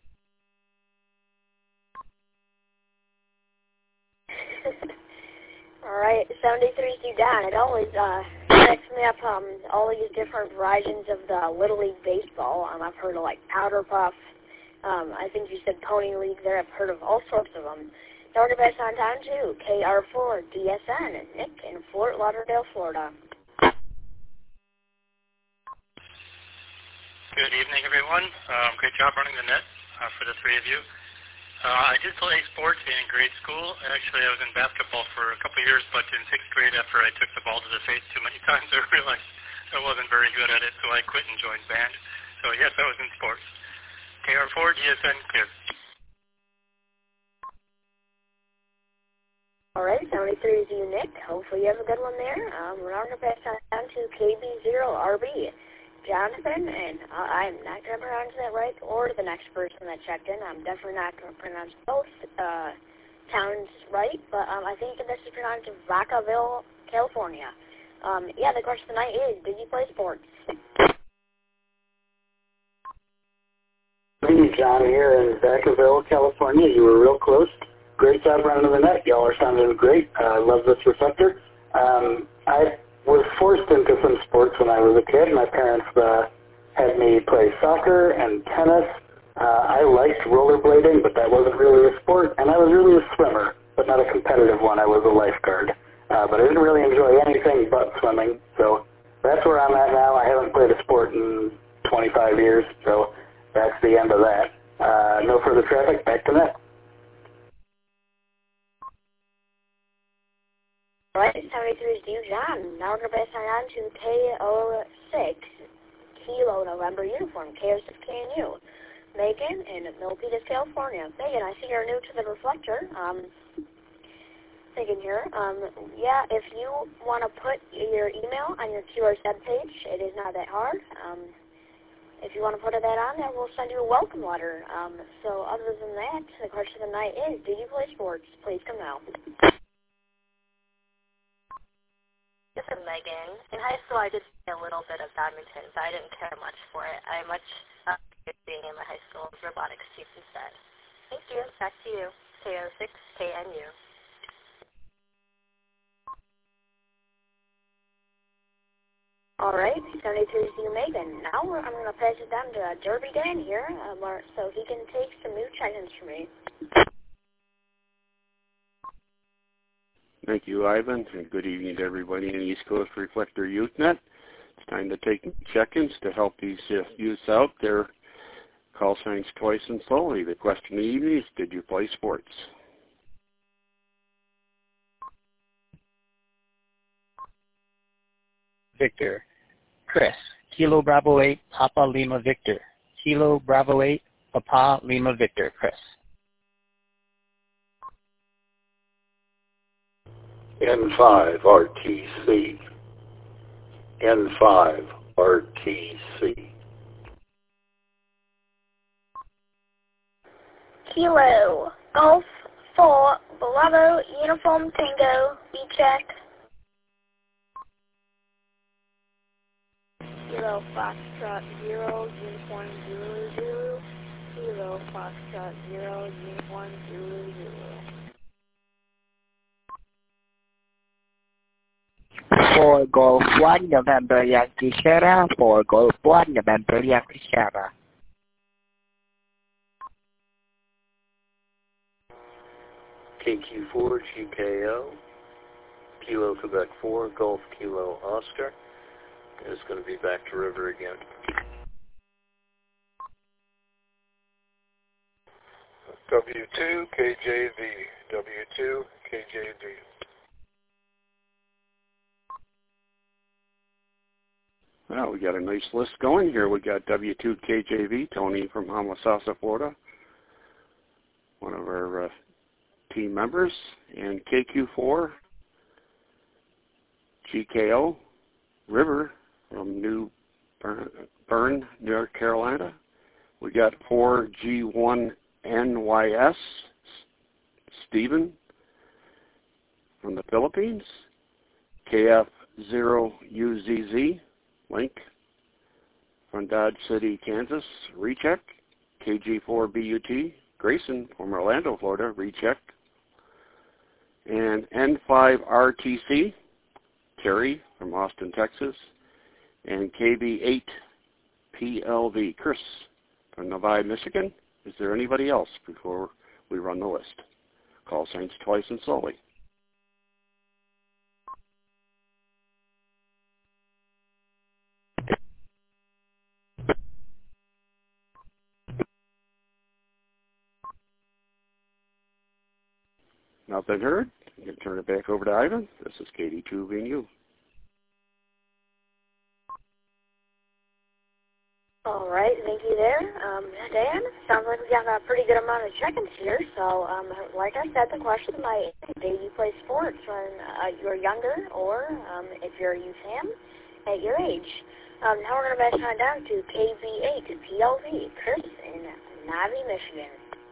All right, 73 to Don. It always cracks me up all these different varieties of the Little League Baseball. I've heard of, like, Powder Puff. I think you said Pony League there. I've heard of all sorts of them. Now we're going to pass on down to KR4 DSN, Nick in Fort Lauderdale, Florida. Good evening, everyone. Great job running the net for the three of you. I did play sports in grade school. Actually, I was in basketball for a couple of years, but in 6th grade, after I took the ball to the face too many times, I realized I wasn't very good at it, so I quit and joined band. So, yes, I was in sports. KR4 DSN, clear. All right, 73 is you, Nick. Hopefully you have a good one there. We're now going to pass on to KB0RB, Jonathan, and I'm not going to pronounce that right, or the next person that checked in. I'm definitely not going to pronounce both towns right, but I think this is pronounced Vacaville, California. Yeah, the question tonight is, did you play sports? John here in Vacaville, California. You were real close. Great job running the net. Y'all are sounding great. I love this receptor. I was forced into some sports when I was a kid. My parents had me play soccer and tennis. I liked rollerblading, but that wasn't really a sport. And I was really a swimmer, but not a competitive one. I was a lifeguard. But I didn't really enjoy anything but swimming. So that's where I'm at now. I haven't played a sport in 25 years, so that's the end of that. No further traffic. Back to net. All right, 73 is Dean John. Now we're going to pass on to KO6, Kilo November Uniform, KO6 KNU. Megan in Milpitas, California. Megan, I see you're new to the Reflector. Megan here. Yeah, if you want to put your email on your QR sub page, it is not that hard. If you want to put that on there, we'll send you a welcome letter. So other than that, the question of the night is, did you play sports? Please come now. This is Megan. In high school, I did play a little bit of badminton, but I didn't care much for it. I much being in my high school robotics team instead. Thank you. Back to you. KO6 KNU. All right, 73 is you, Megan. Now I'm going to pass it down to Derby Dan here, so he can take some new check-ins for me. Thank you, Ivan, and good evening to everybody in East Coast Reflector YouthNet. It's time to take check-ins to help these youths out. Their call signs twice and slowly. The question of the evening is, did you play sports? Victor. Chris. Kilo Bravo 8, Papa Lima Victor. Kilo Bravo 8, Papa Lima Victor. Chris. N5 RTC. N5 RTC. Kilo Golf 4 Bravo Uniform Tango B check. Kilo Foxtrot 0 Uniform 00. Kilo Foxtrot 0 Uniform 00. 4 Golf 1 November Yankee Sierra, 4 Golf 1 November Yankee Sierra. KQ4 GKO, Kilo Quebec 4, Golf Kilo Oscar. It's going to be back to River again. W2 KJV, W2 KJV. Well, we got a nice list going here. We got W2KJV, Tony from Homosassa, Florida, one of our team members, and KQ4, GKO, River from New Bern, North Carolina. We got 4G1NYS, Stephen from the Philippines, KF0UZZ, Link from Dodge City, Kansas, recheck. KG4BUT, Grayson from Orlando, Florida, recheck. And N5RTC, Terry from Austin, Texas. And KB8PLV, Chris from Novi, Michigan. Is there anybody else before we run the list? Call signs twice and slowly. Nothing heard. I'm going to turn it back over to Ivan. This is KD2 VNU. All right, thank you there. Dan, sounds like we got a pretty good amount of check-ins here. So, like I said, the question might be, did you play sports when you were younger, or if you're a youth ham, at your age? Now we're going to pass on down to KV8PLV, Chris in Navi, Michigan.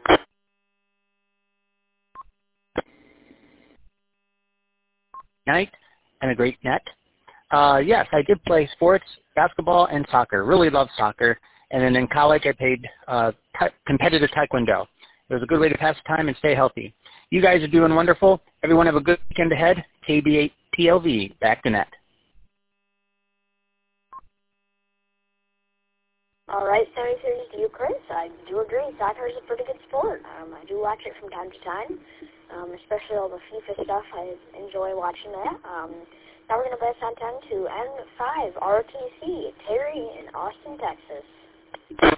Night and a great net. Yes, I did play sports, basketball, and soccer. Really love soccer. And then in college, I played competitive taekwondo. It was a good way to pass the time and stay healthy. You guys are doing wonderful. Everyone have a good weekend ahead. KB8TLV, back to net. All right, 73 to you, Chris. I do agree. Soccer is a pretty good sport. I do watch it from time to time, especially all the FIFA stuff. I enjoy watching that. Now we're going to pass on time to N5 RTC, Terry in Austin, Texas.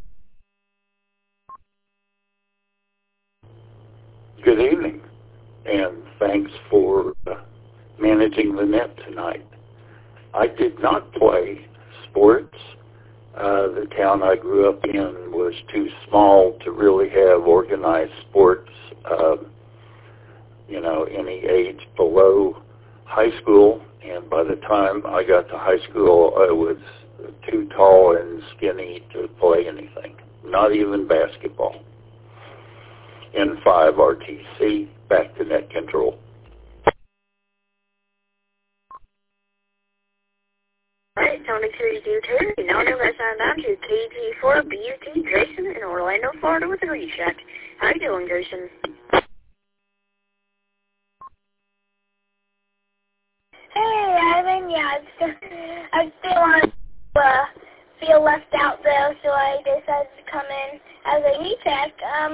Good evening, and thanks for managing the net tonight. I did not play sports. The town I grew up in was too small to really have organized sports, any age below high school. And by the time I got to high school, I was too tall and skinny to play anything, not even basketball. N5 RTC, back to net control. Alright, 73 to Terry. Now we're going to sign down to KG4BUT Grayson in Orlando, Florida with a recheck. How you doing, Grayson? Hey, Ivan. Yeah, I still want to feel left out, though, so I decided to come in as a recheck.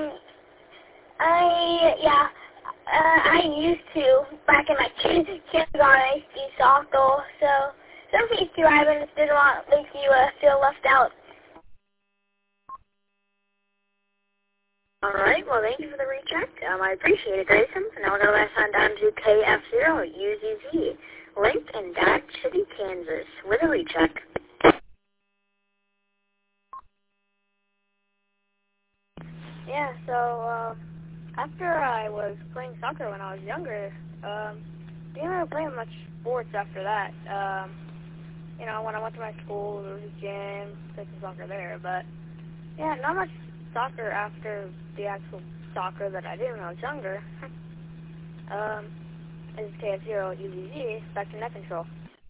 I used to, back in my kindergarten, I used to do soccer, so some of you, Ivan, just didn't want to make you feel left out. All right, well, thank you for the recheck. I appreciate it, Grayson. Now we're going to pass on down to KF0UZZ, Link in Dodge City, Kansas, with a recheck. Yeah, so, after I was playing soccer when I was younger, didn't really play much sports after that. When I went to my school, there was a gym, played some soccer there, but, yeah, not much soccer after the actual soccer that I did when I was younger. This is KF0UZZ, back to net control.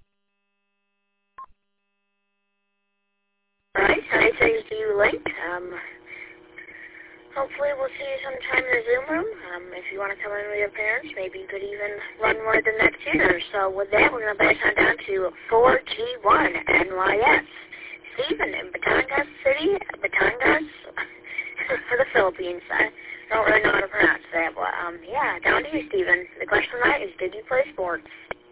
Alright, nice things to you, Link. Hopefully we'll see you sometime in the Zoom room. If you want to come in with your parents, maybe you could even run one of the nets here. So with that, we're going to pass on down to 4G1 NYS. Stephen in Batangas City, Batangas, for the Philippines. I don't really know how to pronounce that, but yeah, down to you, Stephen. The question tonight is, did you play sports?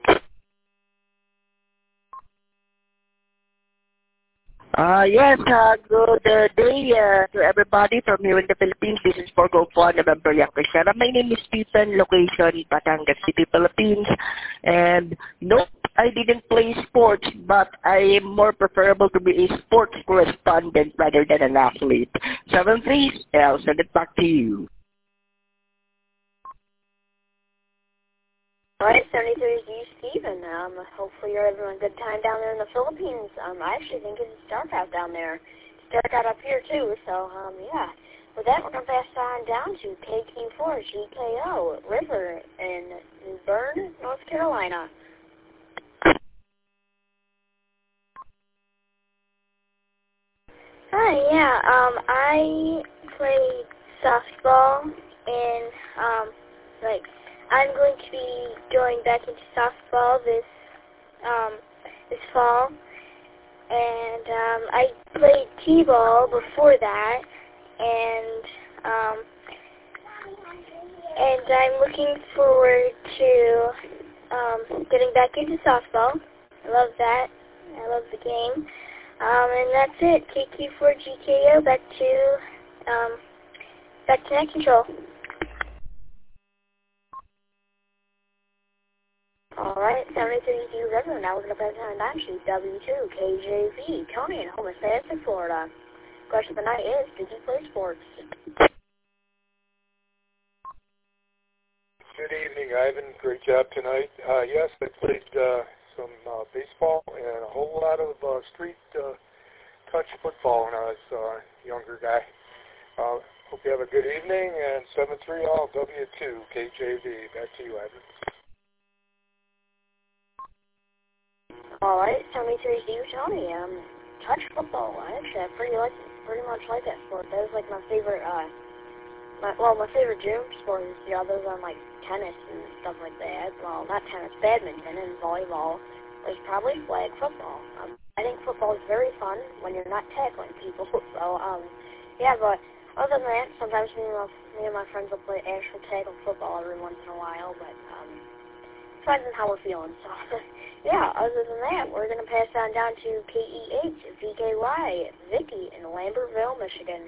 Yes, good day to everybody from here in the Philippines. This is for Golf 1 November Yankee Sierra. My name is Stephen, location Batangas City, Philippines. And no, I didn't play sports, but I am more preferable to be a sports correspondent rather than an athlete. 7-3, I'll send it back to you. Alright, 73 is you, Stephen. Hopefully you're having a good time down there in the Philippines. I actually think it's dark out down there. It's dark out up here, too, so, yeah. With that, we're going to pass on down to KQ4GKO, River in New Bern, North Carolina. Hi, yeah, I played softball, and, I'm going to be going back into softball this fall, and I played t-ball before that, and I'm looking forward to getting back into softball. I love that. I love the game, and that's it. KQ4GKO, back to net control. Alright, 73 River. Now we're going to pass on down to W2KJV, Tony in Homestead, Florida. Question of the night is, did you play sports? Good evening, Ivan. Great job tonight. Yes, I played some baseball and a whole lot of street touch football when I was a younger guy. Hope you have a good evening, and 7-3 all W2KJV. Back to you, Ivan. Alright, 73 to you, Tony. touch football. Actually, I pretty much like that sport. That was like my favorite. My favorite gym sport is the others on like tennis and stuff like that. Well, not tennis, badminton and volleyball. There's probably flag football. I think football is very fun when you're not tackling people. So, yeah, but other than that, sometimes me and my friends will play actual tackle football every once in a while, but depends on how we're feeling. So, yeah, other than that, we're going to pass on down to KEH-VKY, Vicky in Lambertville, Michigan.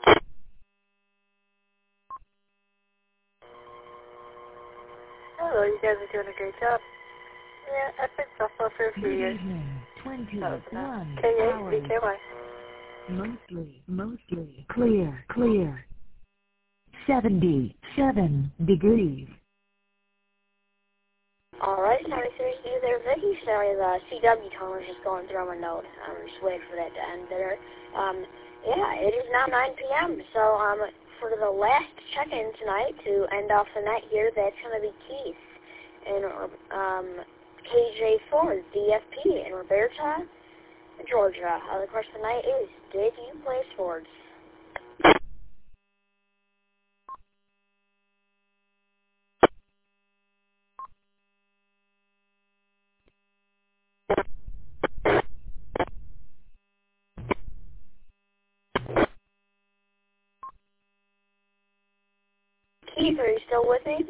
Hello, you guys are doing a great job. Yeah, I've been softball for a few years. 21 KEH-VKY. Mostly clear. 77 degrees. Alright, sorry there, Vicky. Sorry, the CW tone was just going through my note. I'm just waiting for that to end there. Yeah, it is now 9 p.m., so, for the last check-in tonight to end off the night here, that's going to be Keith in, KJ4, DFP in Roberta, Georgia. The question tonight is, did you play sports? Keith, are you still with me?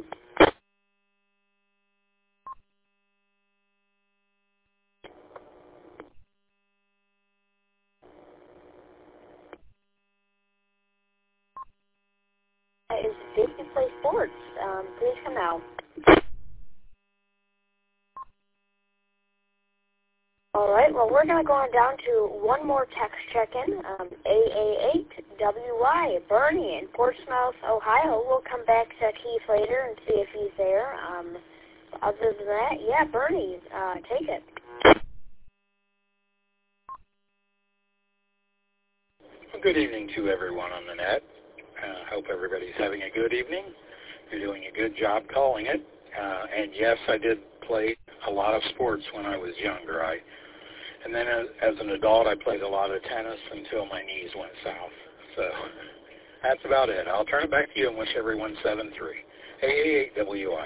Did you play sports? Please come out. Alright, well, we're going to go on down to one more text check-in. AA8WY, Bernie in Portsmouth, Ohio. We'll come back to Keith later and see if he's there. Other than that, yeah, Bernie, take it. Good evening to everyone on the net. Hope everybody's having a good evening. You're doing a good job calling it. And yes, I did play a lot of sports when I was younger. And then as an adult, I played a lot of tennis until my knees went south. So that's about it. I'll turn it back to you and wish everyone 7-3. AA8WI.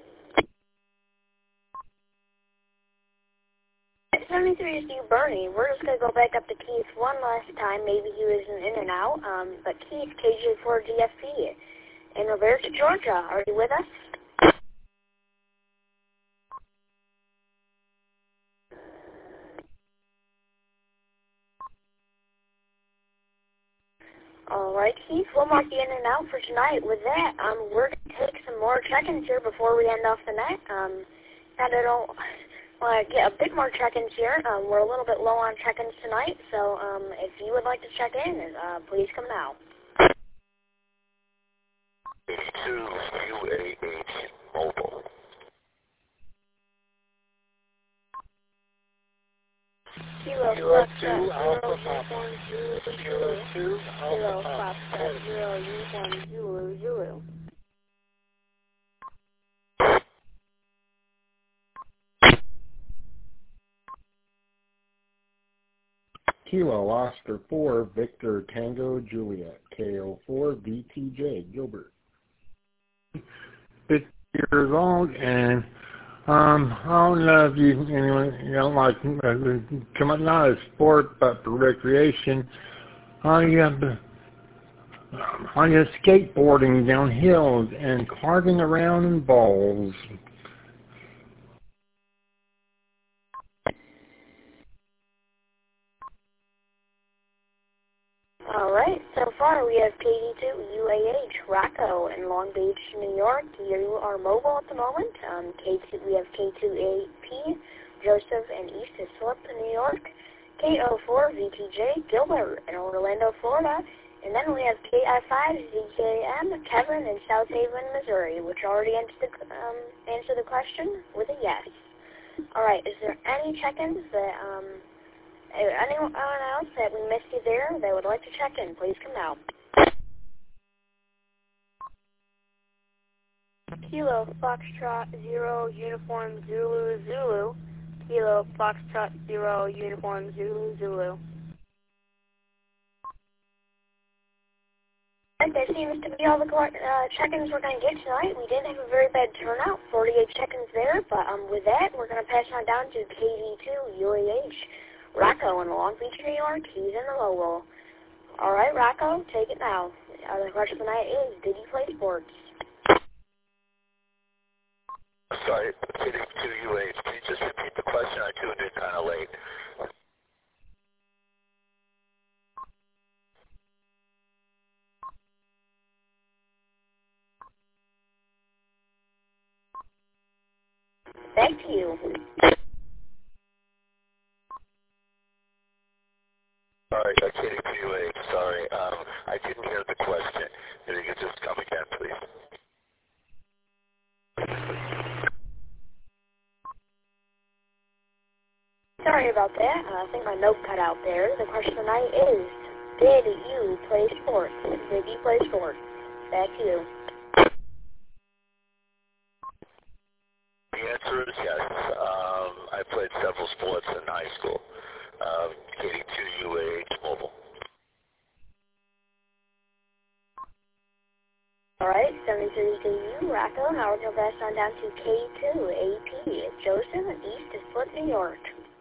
73 is you, Bernie. We're just going to go back up to Keith one last time. Maybe he was in and out. But Keith, KJ4DFP in Roberta, Georgia. Are you with us? All right, Keith, we'll mark you in and out for tonight. With that, we're going to take some more check-ins here before we end off the night. I don't want to get a bit more check-ins here. We're a little bit low on check-ins tonight, so if you would like to check in, please come now. 2 UAH Mobile. Kilo 2 Alpha Papa. Kilo 2 Alpha Papa. 0 Uniform Zulu. Kilo Oscar 4 Victor Tango Juliet. KO4 VTJ Gilbert. 50 years old, and I don't know if anyone like come up, not a sport but for recreation. I skateboarding down hills and carving around in balls. All right, so far we have KD2 UAH Rocco in Long Beach, New York. You are mobile at the moment. We have K2AP Joseph and East Islip in New York. KO4 VTJ Gilbert in Orlando, Florida. And then we have KI5 ZKM Kevin in South Haven, Missouri, which already answered the question with a yes. All right, is there any check-ins that anyone else that we missed you there that would like to check in, please come now. Kilo Foxtrot 0 Uniform Zulu. Kilo Foxtrot 0 Uniform Zulu. That seems to be all the check-ins we're going to get tonight. We didn't have a very bad turnout, 48 check-ins there, but with that, we're going to pass on down to KD2 UAH. Rocco in Long Beach, New York, he's in the Lowell. All right, Rocco, take it now. The question tonight is, did you play sports? Sorry, KD2 UAH. Can you just repeat the question? I tuned in kind of late. Back to you. Sorry, KD2 sorry. I didn't hear the question. If you could just come again, please. Sorry about that. I think my note cut out there. The question tonight is, did you play sports? Did you play sports? Back to you. The answer is yes. I played several sports in high school. KD2 UAH Mobile. All right, 73 to you, Rocco. Now we're going to pass on down to K2 AP. Joseph in East Split, New York.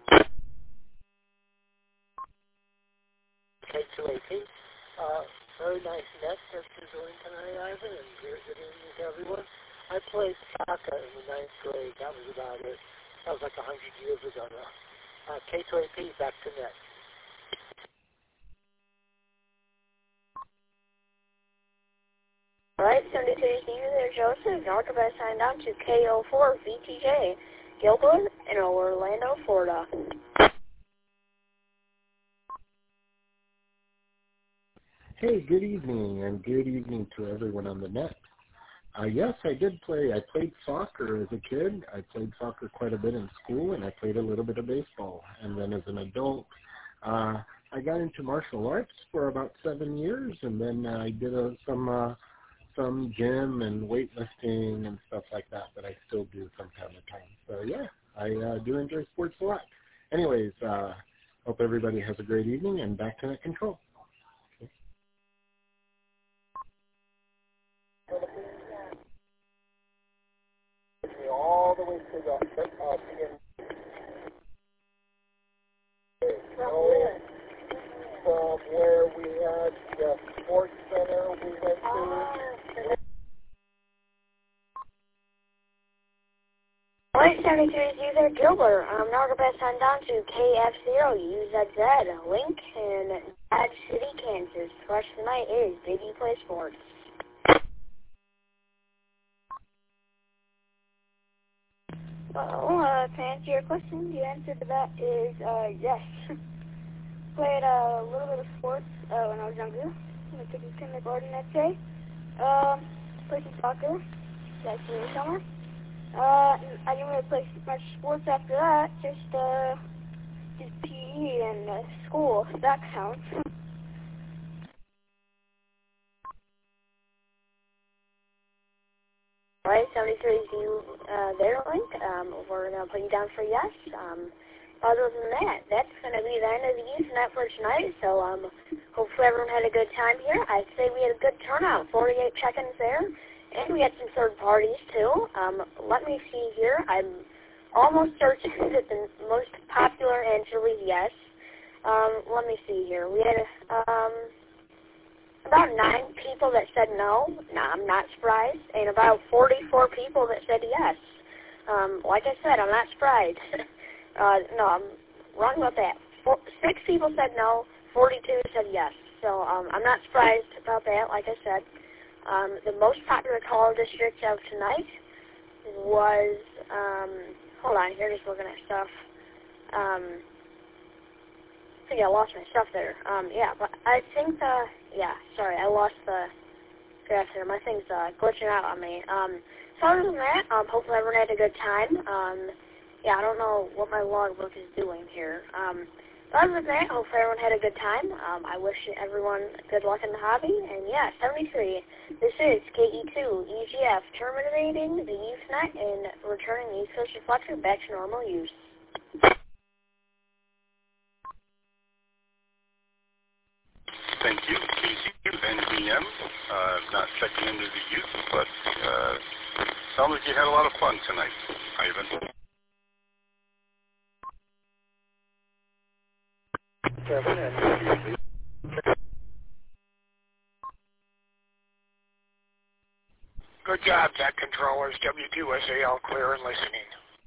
K2 AP. Very nice net that you're doing tonight, Ivan, and good evening to everyone. I played soccer in the 9th grade. That was about it. That was like 100 years ago now. K2 AP, back to net. All right, 73 to you there, Joseph. Now we're going to pass on down to KO4 VTJ. Gilbert in Orlando, Florida. Hey, good evening, and good evening to everyone on the net. Yes, I did play. I played soccer as a kid. I played soccer quite a bit in school, and I played a little bit of baseball. And then as an adult, I got into martial arts for about 7 years, and then I did some gym and weightlifting and stuff like that I still do from time to time. So, yeah, I do enjoy sports a lot. Anyways, hope everybody has a great evening, and back to net control. All the way to the from where we had the sports center we went to. All right, 73 is you there, Gilbert. Now we're going to pass on down to KF0UZZ, Link in Dodge City, Kansas. The question tonight is, did you play sports? Well, to answer your question, the answer to that is yes. Played a little bit of sports when I was younger. I took a kindergarten that day. Played some soccer. That's in the summer. I didn't really play much sports after that. Just PE and school. If that counts. All right, 73 is you there, Link. We're going to put you down for yes. Other than that, that's going to be the end of the youth net for tonight. So hopefully everyone had a good time here. I'd say we had a good turnout, 48 check-ins there. And we had some third parties, too. Let me see here. I'm almost certain that the most popular answer was yes. Let me see here. We had about 9 people that said no. No, I'm not surprised. And about 44 people that said yes. Like I said, I'm not surprised. No, I'm wrong about that. 6 people said no. 42 said yes. So I'm not surprised about that, like I said. The most popular call district of tonight was, hold on, here, just looking at stuff. I think I lost my stuff there. Yeah, but I think yeah, sorry, I lost the graph there. My thing's glitching out on me. So other than that, hopefully everyone had a good time. Yeah, I don't know what my logbook is doing here. Other than that, hopefully everyone had a good time. I wish everyone good luck in the hobby. And yeah, 73, this is KE2 EGF terminating the youth net and returning the East Coast Reflector back to normal use. Thank you. KC2 and the VM. Not checking into the youth, but sounds like you had a lot of fun tonight, Ivan. 7 and Good job, Net Controllers. W2SAL clear and listening.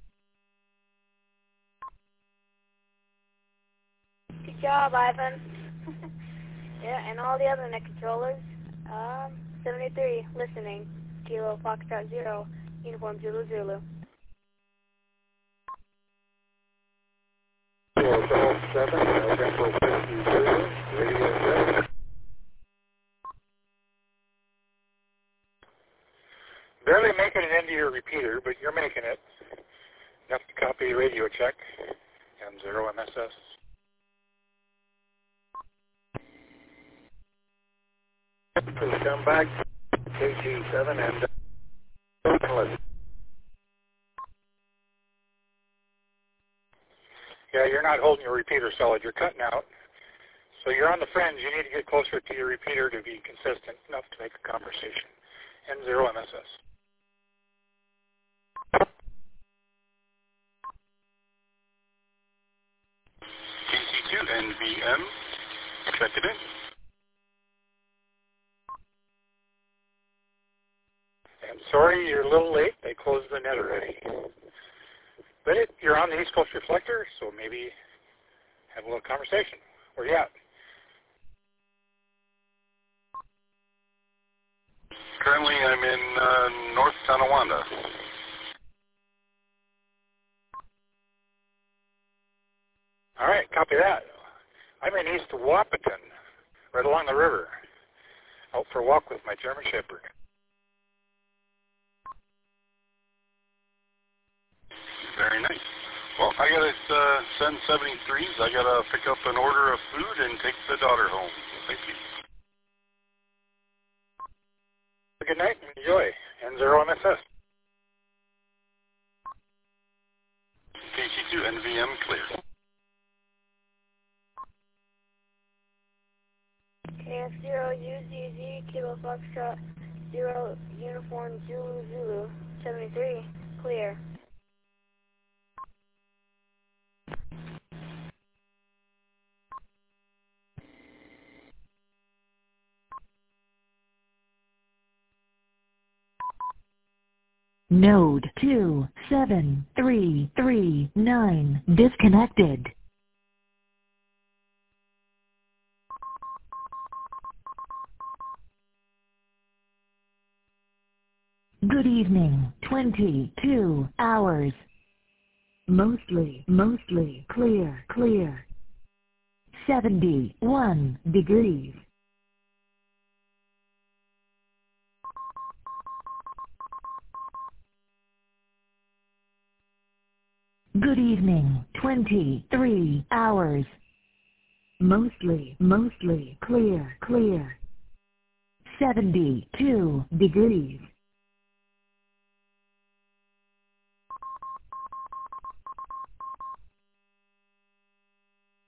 Good job, Ivan. Yeah, and all the other Net Controllers. 73, listening. Kilo Foxtrot 0, Uniform Zulu Zulu. Kilo 7, November 53, radio ready. Barely making it into your repeater, but you're making it. Enough to copy the radio check. M0 MSS. Please come back. KG7 and listen. Yeah, you're not holding your repeater solid. You're cutting out. So you're on the fringe. You need to get closer to your repeater to be consistent enough to make a conversation. M0 MSS. KC2 NVM. Check it in. I'm sorry you're a little late. They closed the net already. But you're on the East Coast Reflector, so maybe have a little conversation. Where you at? Currently, I'm in North Tonawanda. All right, copy that. I'm in East Wahpeton, right along the river. Out for a walk with my German Shepherd. Very nice. Well, I gotta send 73s. I gotta pick up an order of food and take the daughter home. Thank you. Good night and enjoy. N0 MSS. KC2 NVM clear. KF0 UZZ Kilo Foxtrot 0 Uniform Zulu Zulu 73 clear. Node 27339 disconnected. Good evening, 22 hours. Mostly clear. 71 degrees. Good evening, 23 hours. Mostly clear. 72 degrees.